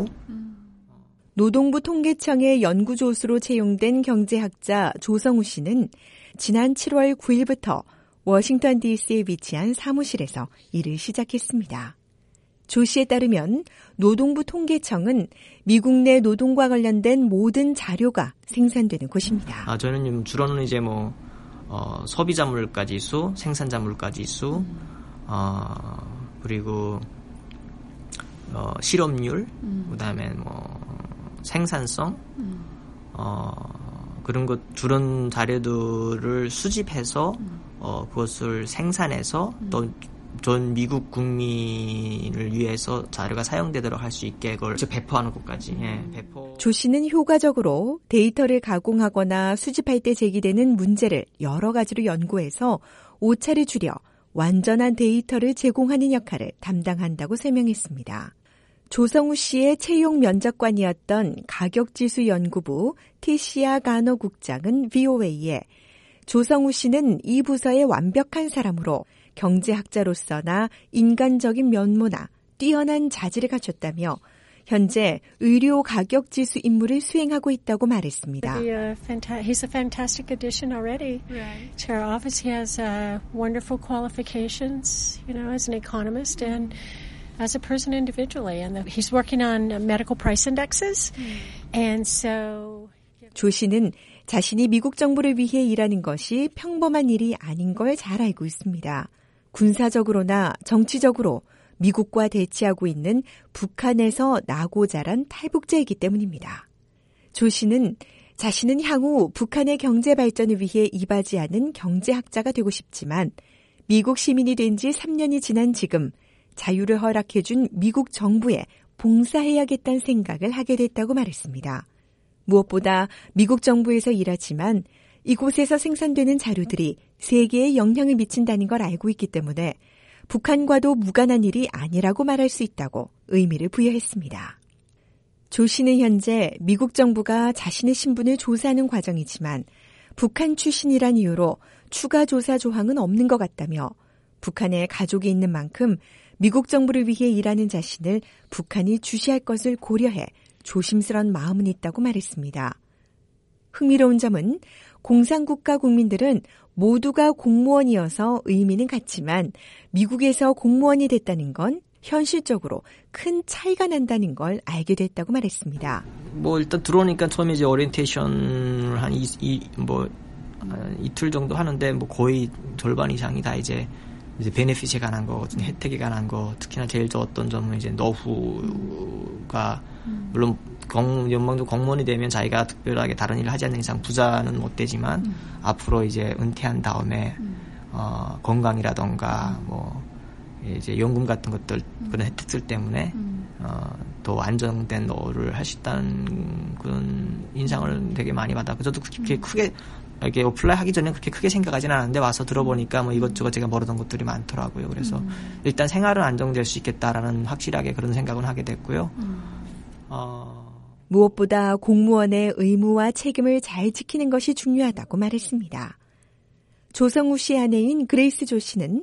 Speaker 7: 노동부 통계청의 연구조수로 채용된 경제학자 조성우 씨는 지난 칠월 구일부터 워싱턴 디씨에 위치한 사무실에서 일을 시작했습니다. 조 씨에 따르면 노동부 통계청은 미국 내 노동과 관련된 모든 자료가 생산되는 곳입니다.
Speaker 8: 아, 저는 주로는 이제 뭐 어, 소비자물가 지수, 생산자물가 지수, 음. 어, 그리고 어, 실업률, 음. 그다음에 뭐 생산성, 음. 어, 그런 것 주런 자료들을 수집해서 음. 어, 그것을 생산해서 음. 또 전 미국 국민을 위해서 자료가 사용되도록 할 수 있게 그걸 배포하는 것까지. 예, 배포.
Speaker 7: 조 씨는 효과적으로 데이터를 가공하거나 수집할 때 제기되는 문제를 여러 가지로 연구해서 오차를 줄여 완전한 데이터를 제공하는 역할을 담당한다고 설명했습니다. 조성우 씨의 채용 면접관이었던 가격지수연구부 티시아 가너 국장은 브이오에이에 조성우 씨는 이 부서의 완벽한 사람으로 경제학자로서나 인간적인 면모나 뛰어난 자질을 갖췄다며 현재 의료 가격지수 임무를 수행하고 있다고 말했습니다.
Speaker 9: He's a fantastic addition already right. to our office. He has uh, wonderful qualifications, you know, as an economist and as a person individually. And he's working on medical price indexes, and so.
Speaker 7: 조 씨는 자신이 미국 정부를 위해 일하는 것이 평범한 일이 아닌 걸 잘 알고 있습니다. 군사적으로나 정치적으로 미국과 대치하고 있는 북한에서 나고 자란 탈북자이기 때문입니다. 조 씨는 자신은 향후 북한의 경제 발전을 위해 이바지하는 경제학자가 되고 싶지만 미국 시민이 된 지 삼 년이 지난 지금 자유를 허락해준 미국 정부에 봉사해야겠다는 생각을 하게 됐다고 말했습니다. 무엇보다 미국 정부에서 일하지만 이곳에서 생산되는 자료들이 세계에 영향을 미친다는 걸 알고 있기 때문에 북한과도 무관한 일이 아니라고 말할 수 있다고 의미를 부여했습니다. 조 씨는 현재 미국 정부가 자신의 신분을 조사하는 과정이지만 북한 출신이란 이유로 추가 조사 조항은 없는 것 같다며 북한에 가족이 있는 만큼 미국 정부를 위해 일하는 자신을 북한이 주시할 것을 고려해 조심스러운 마음은 있다고 말했습니다. 흥미로운 점은 공산국가 국민들은 모두가 공무원이어서 의미는 같지만 미국에서 공무원이 됐다는 건 현실적으로 큰 차이가 난다는 걸 알게 됐다고 말했습니다.
Speaker 8: 뭐 일단 들어오니까 처음에 이제 오리엔테이션을 한 이, 이, 뭐 이틀 정도 하는데 뭐 거의 절반 이상이 다 이제 이제 베네핏에 관한 거, 혜택에 관한 거, 특히나 제일 좋았던 점은 이제 노후가 물론 공, 연방도 공무원이 되면 자기가 특별하게 다른 일을 하지 않는 이상 부자는 못 되지만 음. 앞으로 이제 은퇴한 다음에 음. 어, 건강이라던가 뭐 이제 연금 같은 것들 그런 혜택들 때문에 음. 어, 더 안정된 노후를 할 수 있다는 그런 인상을 되게 많이 받았고 저도 그렇게 크게 이렇게 어플라이 하기 전에 그렇게 크게 생각하지는 않았는데 와서 들어보니까 뭐 이것저것 제가 모르던 것들이 많더라고요. 그래서 음. 일단 생활은 안정될 수 있겠다라는 확실하게 그런 생각은 하게 됐고요. 음.
Speaker 7: 어... 무엇보다 공무원의 의무와 책임을 잘 지키는 것이 중요하다고 말했습니다. 조성우 씨의 아내인 그레이스 조 씨는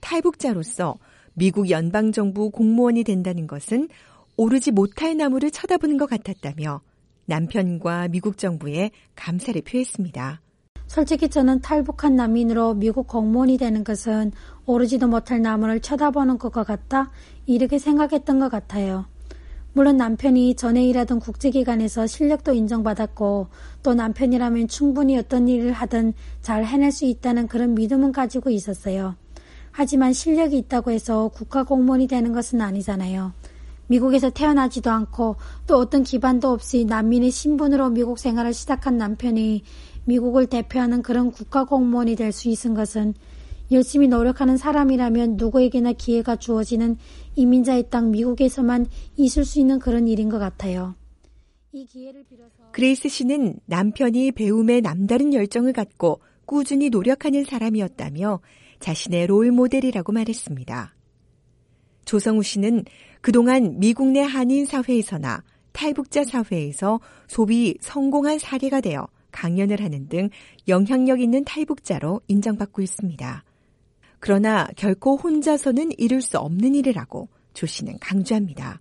Speaker 7: 탈북자로서 미국 연방정부 공무원이 된다는 것은 오르지 못할 나무를 쳐다보는 것 같았다며 남편과 미국 정부에 감사를 표했습니다.
Speaker 10: 솔직히 저는 탈북한 난민으로 미국 공무원이 되는 것은 오르지도 못할 나무를 쳐다보는 것과 같다 이렇게 생각했던 것 같아요. 물론 남편이 전에 일하던 국제기관에서 실력도 인정받았고 또 남편이라면 충분히 어떤 일을 하든 잘 해낼 수 있다는 그런 믿음은 가지고 있었어요. 하지만 실력이 있다고 해서 국가공무원이 되는 것은 아니잖아요. 미국에서 태어나지도 않고 또 어떤 기반도 없이 난민의 신분으로 미국 생활을 시작한 남편이 미국을 대표하는 그런 국가공무원이 될 수 있은 것은 열심히 노력하는 사람이라면 누구에게나 기회가 주어지는 이민자의 땅 미국에서만 있을 수 있는 그런 일인 것 같아요. 이 기회를 빌어서
Speaker 7: 그레이스 씨는 남편이 배움에 남다른 열정을 갖고 꾸준히 노력하는 사람이었다며 자신의 롤 모델이라고 말했습니다. 조성우 씨는 그동안 미국 내 한인 사회에서나 탈북자 사회에서 소위 성공한 사례가 되어 강연을 하는 등 영향력 있는 탈북자로 인정받고 있습니다. 그러나 결코 혼자서는 이룰 수 없는 일이라고 조 씨는 강조합니다.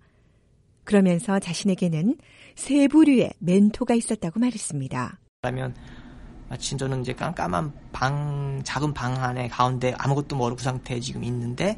Speaker 7: 그러면서 자신에게는 세 부류의 멘토가 있었다고 말했습니다.
Speaker 8: 그러면 마침 저는 이제 깜깜한 방, 작은 방 안에 가운데 아무것도 모르고 그 상태에 지금 있는데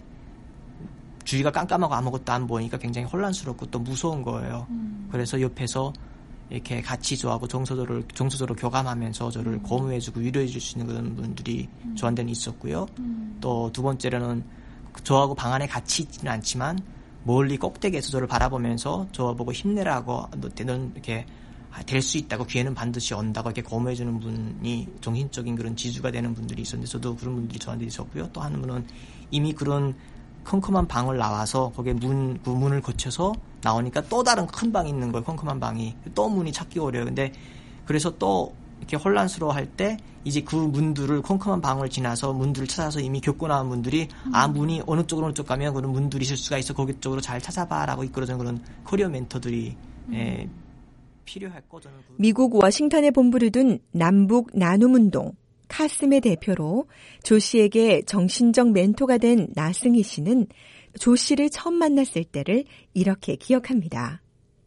Speaker 8: 주위가 깜깜하고 아무것도 안 보이니까 굉장히 혼란스럽고 또 무서운 거예요. 음. 그래서 옆에서 이렇게 같이 저하고 정서적으로, 정서적으로 교감하면서 저를 음. 고무해주고 위로해줄 수 있는 그런 분들이 음. 저한테는 있었고요. 음. 또 두 번째로는 저하고 방 안에 같이 있지는 않지만 멀리 꼭대기에서 저를 바라보면서 저보고 힘내라고 너는 이렇게 될 수 있다고 기회는 반드시 온다고 이렇게 고무해주는 분이 정신적인 그런 지주가 되는 분들이 있었는데 저도 그런 분들이 저한테 있었고요. 또 한 분은 이미 그런 컴컴한 방을 나와서 거기에 문, 그 문을 거쳐서 나오니까 또 다른 큰 방이 있는 거예요. 컴컴한 방이. 또 문이 찾기 어려워요. 근데 그래서 또 이렇게 혼란스러워 할 때 이제 그 문들을 컴컴한 방을 지나서 문들을 찾아서 이미 겪고 나온 분들이 음. 아 문이 어느 쪽으로 어느 쪽 가면 그런 문들이 있을 수가 있어. 거기 쪽으로 잘 찾아봐라고 이끌어주는 그런 커리어 멘토들이 음. 예, 필요했고 저는 그... 미국
Speaker 7: 워싱턴에 본부를 둔 남북 나눔운동 카슴의 대표로 조 씨에게 정신적 멘토가 된 나승희 씨는 조 씨를 처음 만났을 때를 이렇게 기억합니다.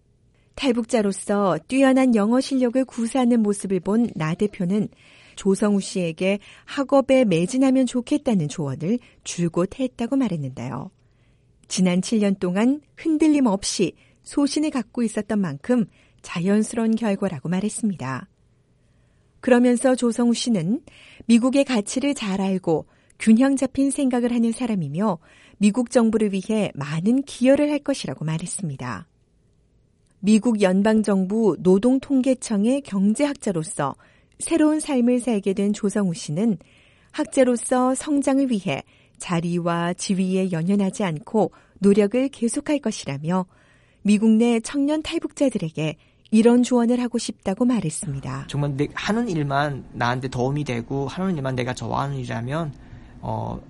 Speaker 7: 탈북자로서 뛰어난 영어 실력을 구사하는 모습을 본 나 대표는 조성우 씨에게 학업에 매진하면 좋겠다는 조언을 줄곧 했다고 말했는데요. 지난 칠 년 동안 흔들림 없이 소신을 갖고 있었던 만큼 자연스러운 결과라고 말했습니다. 그러면서 조성우 씨는 미국의 가치를 잘 알고 균형 잡힌 생각을 하는 사람이며 미국 정부를 위해 많은 기여를 할 것이라고 말했습니다. 미국 연방정부 노동통계청의 경제학자로서 새로운 삶을 살게 된 조성우 씨는 학자로서 성장을 위해 자리와 지위에 연연하지 않고 노력을 계속할 것이라며 미국 내 청년 탈북자들에게 이런 조언을 하고 싶다고 말했습니다.
Speaker 8: 정말 내 하는 일만 나한테 도움이 되고 하는 일만 내가 좋아하는 일이라면 어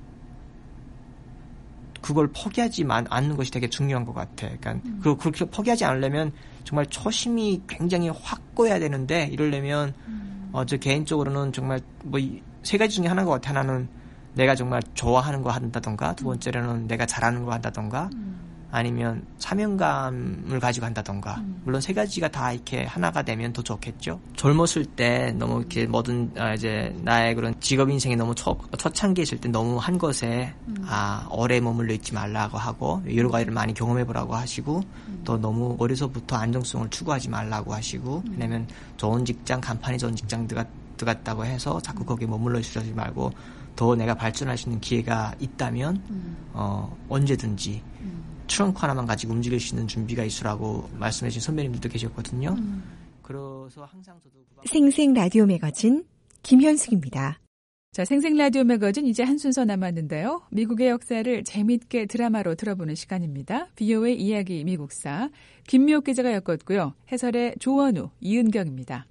Speaker 8: 그걸 포기하지 않는 것이 되게 중요한 것 같아. 그러니까 음. 그렇게 포기하지 않으려면 정말 초심이 굉장히 확고해야 되는데 이러려면 음. 어, 저 개인적으로는 정말 뭐 세 가지 중에 하나인 것 같아. 하나는 내가 정말 좋아하는 거 한다던가, 두 번째로는 내가 잘하는 거 한다던가, 음. 아니면 사명감을 가지고 한다던가. 음. 물론 세 가지가 다 이렇게 하나가 되면 더 좋겠죠. 젊었을 때 너무 이렇게 뭐든 아, 이제 나의 그런 직업 인생이 너무 초, 초창기에 있을 때 너무 한 것에 음. 아 오래 머물러 있지 말라고 하고 여러 가지를 많이 경험해보라고 하시고 음. 또 너무 어려서부터 안정성을 추구하지 말라고 하시고 음. 왜냐면 좋은 직장, 간판이 좋은 직장 들어갔, 들어갔다고 해서 자꾸 거기에 머물러 있으지 말고 더 내가 발전할 수 있는 기회가 있다면 음. 어, 언제든지 음. 트렁크 하나만 가지고 움직일 수 있는 준비가 있으라고 말씀해 주신 선배님들도 계셨거든요. 음. 그래서 항상 저도
Speaker 7: 생생 라디오 매거진 김현숙입니다.
Speaker 2: 자, 생생 라디오 매거진 이제 한 순서 남았는데요. 미국의 역사를 재미있게 드라마로 들어보는 시간입니다. 비오에이 이야기 미국사 김미옥 기자가 엮었고요. 해설의 조원우, 이은경입니다.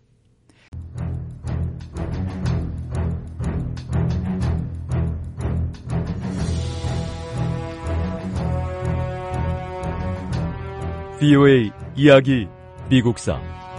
Speaker 11: 비오에이 이야기 미국사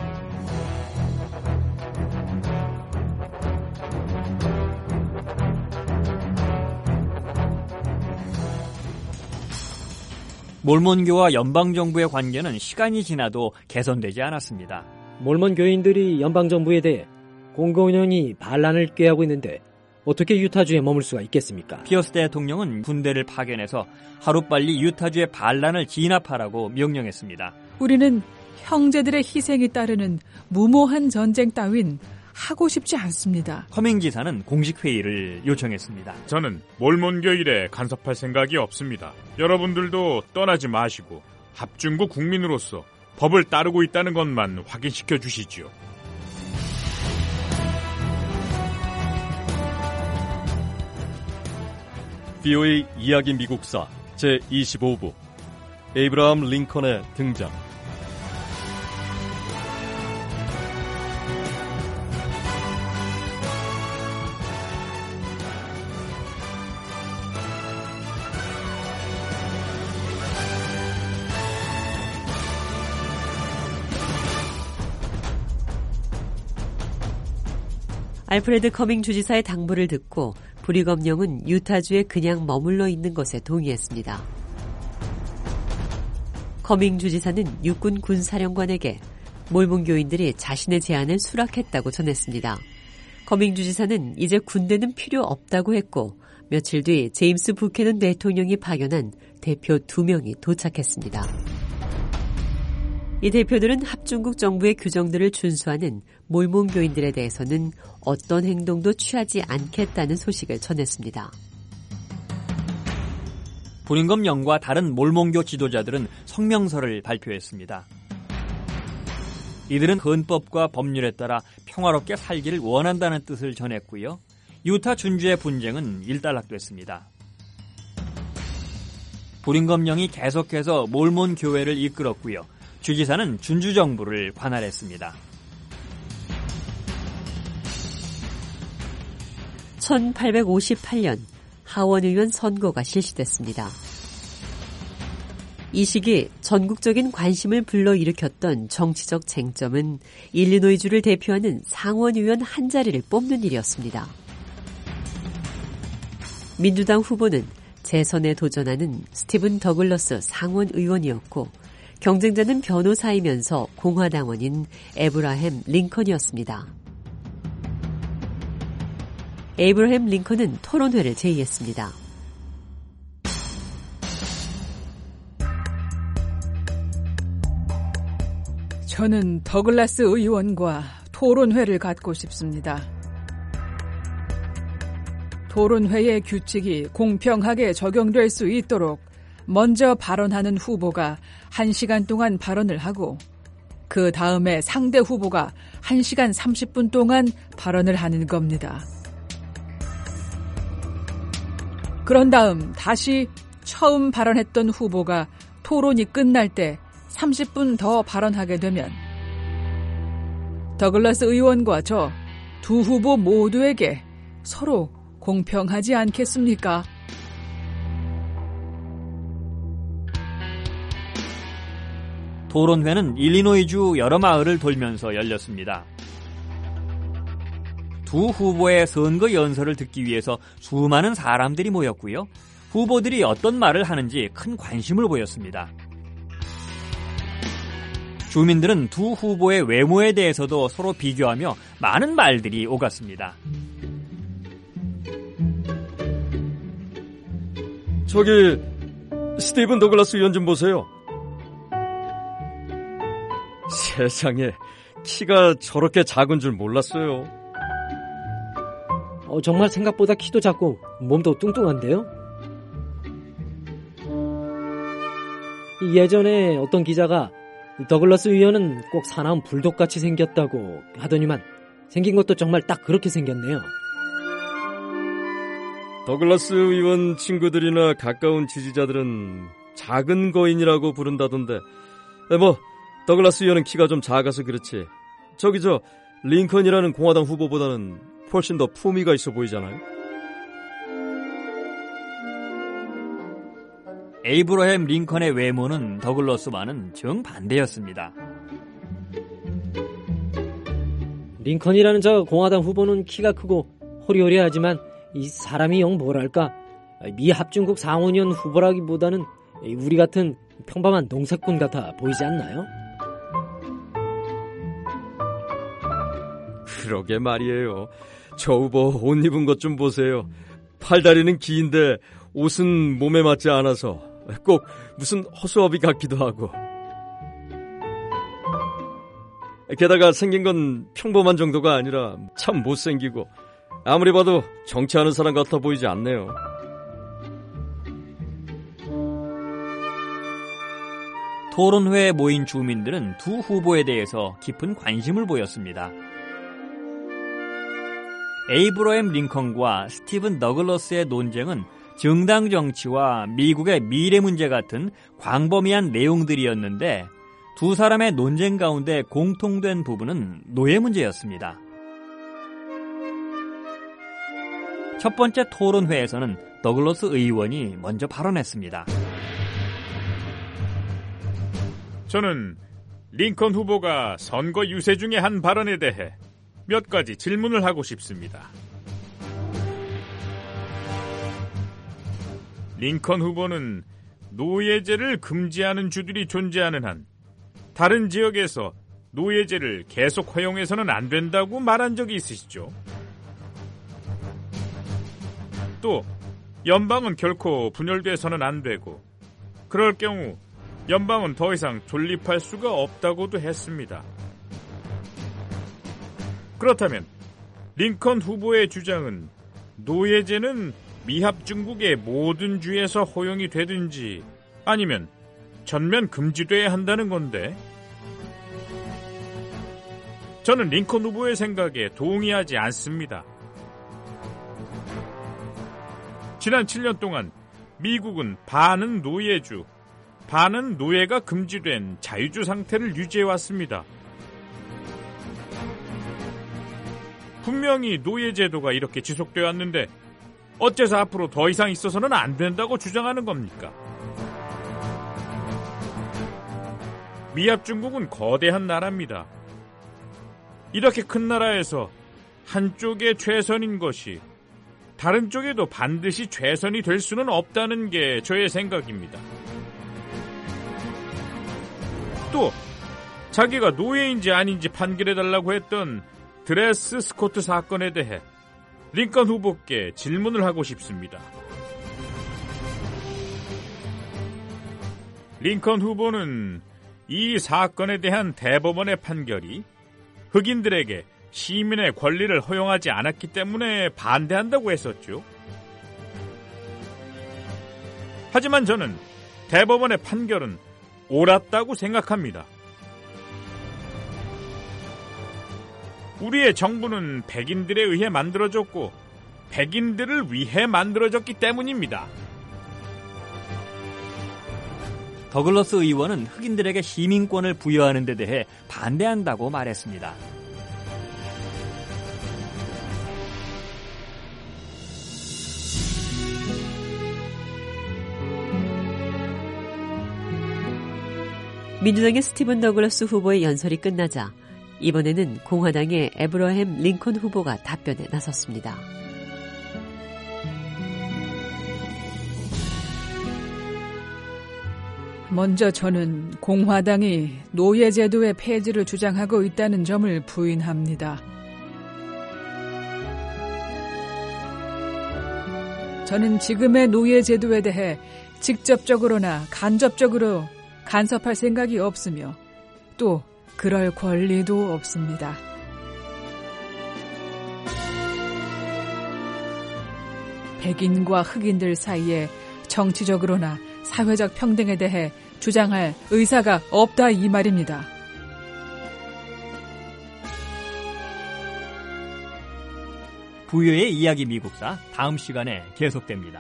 Speaker 12: 몰몬교와 연방정부의 관계는 시간이 지나도 개선되지 않았습니다.
Speaker 13: 몰몬 교인들이 연방정부에 대해 공공연히 반란을 꾀하고 있는데 어떻게 유타주에 머물 수가 있겠습니까?
Speaker 12: 피어스 대통령은 군대를 파견해서 하루빨리 유타주의 반란을 진압하라고 명령했습니다.
Speaker 2: 우리는 형제들의 희생이 따르는 무모한 전쟁 따윈 하고 싶지 않습니다.
Speaker 12: 커밍 지사는 공식 회의를 요청했습니다.
Speaker 14: 저는 몰몬교 일에 간섭할 생각이 없습니다. 여러분들도 떠나지 마시고 합중국 국민으로서 법을 따르고 있다는 것만 확인시켜 주시지요.
Speaker 11: 비오에이 이야기 미국사 제이십오 부 에이브라함 링컨의 등장.
Speaker 5: 알프레드 커밍 주지사의 당부를 듣고 브리검령은 유타주에 그냥 머물러 있는 것에 동의했습니다. 커밍 주지사는 육군 군사령관에게 몰몬교인들이 자신의 제안을 수락했다고 전했습니다. 커밍 주지사는 이제 군대는 필요 없다고 했고 며칠 뒤 제임스 부캐넌 대통령이 파견한 대표 두 명이 도착했습니다. 이 대표들은 합중국 정부의 규정들을 준수하는 몰몬교인들에 대해서는 어떤 행동도 취하지 않겠다는 소식을 전했습니다.
Speaker 12: 브링검령과 다른 몰몬교 지도자들은 성명서를 발표했습니다. 이들은 헌법과 법률에 따라 평화롭게 살기를 원한다는 뜻을 전했고요. 유타 준주의 분쟁은 일단락됐습니다. 브링검령이 계속해서 몰몬 교회를 이끌었고요. 주지사는 준주 정부를 관할했습니다.
Speaker 5: 천팔백오십팔 년 하원의원 선거가 실시됐습니다. 이 시기 전국적인 관심을 불러일으켰던 정치적 쟁점은 일리노이주를 대표하는 상원의원 한 자리를 뽑는 일이었습니다. 민주당 후보는 재선에 도전하는 스티븐 더글러스 상원의원이었고 경쟁자는 변호사이면서 공화당원인 에브라햄 링컨이었습니다. 에이브러햄 링컨은 토론회를 제의했습니다.
Speaker 2: 저는 더글라스 의원과 토론회를 갖고 싶습니다. 토론회의 규칙이 공평하게 적용될 수 있도록 먼저 발언하는 후보가 한 시간 동안 발언을 하고 그 다음에 상대 후보가 한 시간 삼십 분 동안 발언을 하는 겁니다. 그런 다음 다시 처음 발언했던 후보가 토론이 끝날 때 삼십 분 더 발언하게 되면 더글라스 의원과 저 두 후보 모두에게 서로 공평하지 않겠습니까?
Speaker 12: 토론회는 일리노이주 여러 마을을 돌면서 열렸습니다. 두 후보의 선거 연설을 듣기 위해서 수많은 사람들이 모였고요. 후보들이 어떤 말을 하는지 큰 관심을 보였습니다. 주민들은 두 후보의 외모에 대해서도 서로 비교하며 많은 말들이 오갔습니다.
Speaker 11: 저기 스티븐 더글라스 의원 좀 보세요. 세상에 키가 저렇게 작은 줄 몰랐어요.
Speaker 13: 어, 정말 생각보다 키도 작고 몸도 뚱뚱한데요? 예전에 어떤 기자가 더글라스 의원은 꼭 사나운 불독같이 생겼다고 하더니만 생긴 것도 정말 딱 그렇게 생겼네요.
Speaker 11: 더글라스 의원 친구들이나 가까운 지지자들은 작은 거인이라고 부른다던데 뭐 더글라스 의원은 키가 좀 작아서 그렇지 저기 저 링컨이라는 공화당 후보보다는 훨씬 더 품위가 있어 보이잖아요.
Speaker 12: 에이브러햄 링컨의 외모는 더글라스와는 정반대였습니다.
Speaker 13: 링컨이라는 저 공화당 후보는 키가 크고 호리호리하지만 이 사람이 영 뭐랄까 미 합중국 상원의원 후보라기보다는 우리 같은 평범한 농사꾼 같아 보이지 않나요?
Speaker 11: 그러게 말이에요. 저 후보 옷 입은 것 좀 보세요. 팔다리는 긴데 옷은 몸에 맞지 않아서 꼭 무슨 허수아비 같기도 하고 게다가 생긴 건 평범한 정도가 아니라 참 못생기고 아무리 봐도 정치하는 사람 같아 보이지 않네요.
Speaker 12: 토론회에 모인 주민들은 두 후보에 대해서 깊은 관심을 보였습니다. 에이브러햄 링컨과 스티븐 더글라스의 논쟁은 정당 정치와 미국의 미래 문제 같은 광범위한 내용들이었는데 두 사람의 논쟁 가운데 공통된 부분은 노예 문제였습니다. 첫 번째 토론회에서는 더글라스 의원이 먼저 발언했습니다.
Speaker 14: 저는 링컨 후보가 선거 유세 중의 한 발언에 대해 몇 가지 질문을 하고 싶습니다. 링컨 후보는 노예제를 금지하는 주들이 존재하는 한 다른 지역에서 노예제를 계속 허용해서는 안 된다고 말한 적이 있으시죠? 또 연방은 결코 분열돼서는 안 되고 그럴 경우 연방은 더 이상 존립할 수가 없다고도 했습니다. 그렇다면 링컨 후보의 주장은 노예제는 미합중국의 모든 주에서 허용이 되든지 아니면 전면 금지돼야 한다는 건데 저는 링컨 후보의 생각에 동의하지 않습니다. 지난 칠 년 동안 미국은 반은 노예주, 반은 노예가 금지된 자유주 상태를 유지해왔습니다. 분명히 노예 제도가 이렇게 지속되어 왔는데 어째서 앞으로 더 이상 있어서는 안 된다고 주장하는 겁니까? 미합중국은 거대한 나라입니다. 이렇게 큰 나라에서 한쪽에 최선인 것이 다른 쪽에도 반드시 최선이 될 수는 없다는 게 저의 생각입니다. 또 자기가 노예인지 아닌지 판결해달라고 했던 드레스 스코트 사건에 대해 링컨 후보께 질문을 하고 싶습니다. 링컨 후보는 이 사건에 대한 대법원의 판결이 흑인들에게 시민의 권리를 허용하지 않았기 때문에 반대한다고 했었죠. 하지만 저는 대법원의 판결은 옳았다고 생각합니다. 우리의 정부는 백인들에 의해 만들어졌고 백인들을 위해 만들어졌기 때문입니다.
Speaker 12: 더글러스 의원은 흑인들에게 시민권을 부여하는 데 대해 반대한다고 말했습니다.
Speaker 5: 민주당의 스티븐 더글러스 후보의 연설이 끝나자 이번에는 공화당의 에브러햄 링컨 후보가 답변에 나섰습니다.
Speaker 2: 먼저 저는 공화당이 노예제도의 폐지를 주장하고 있다는 점을 부인합니다. 저는 지금의 노예제도에 대해 직접적으로나 간접적으로 간섭할 생각이 없으며 또 그럴 권리도 없습니다. 백인과 흑인들 사이에 정치적으로나 사회적 평등에 대해 주장할 의사가 없다 이 말입니다.
Speaker 12: 부유의 이야기 미국사 다음 시간에 계속됩니다.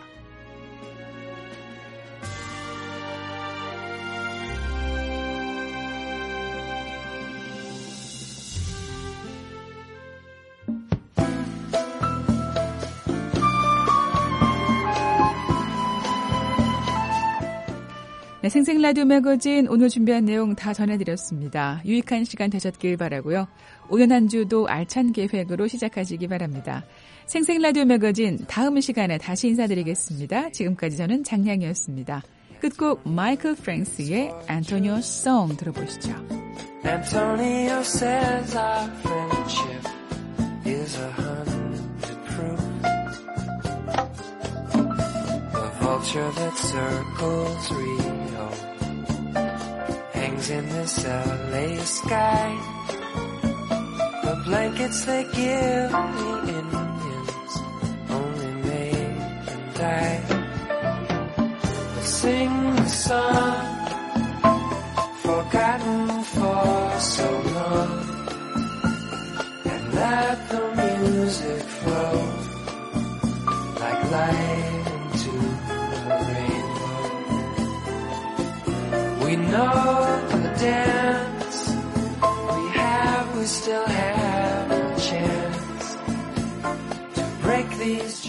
Speaker 2: 네, 생생라디오 매거진 오늘 준비한 내용 다 전해드렸습니다. 유익한 시간 되셨길 바라고요. 오늘 한 주도 알찬 계획으로 시작하시기 바랍니다. 생생라디오 매거진 다음 시간에 다시 인사드리겠습니다. 지금까지 저는 장량이었습니다. 끝곡 마이클 프랭스의 Antonio Song 들어보시죠.
Speaker 6: Antonio says our friendship is a hundred proof. The vulture that circles Rio hangs in this L A sky. The blankets they give the Indians only made them die. They sing the song forgotten for so long, and let the music flow like light into the rainbow. We know the dance we have, we still have a chance to break these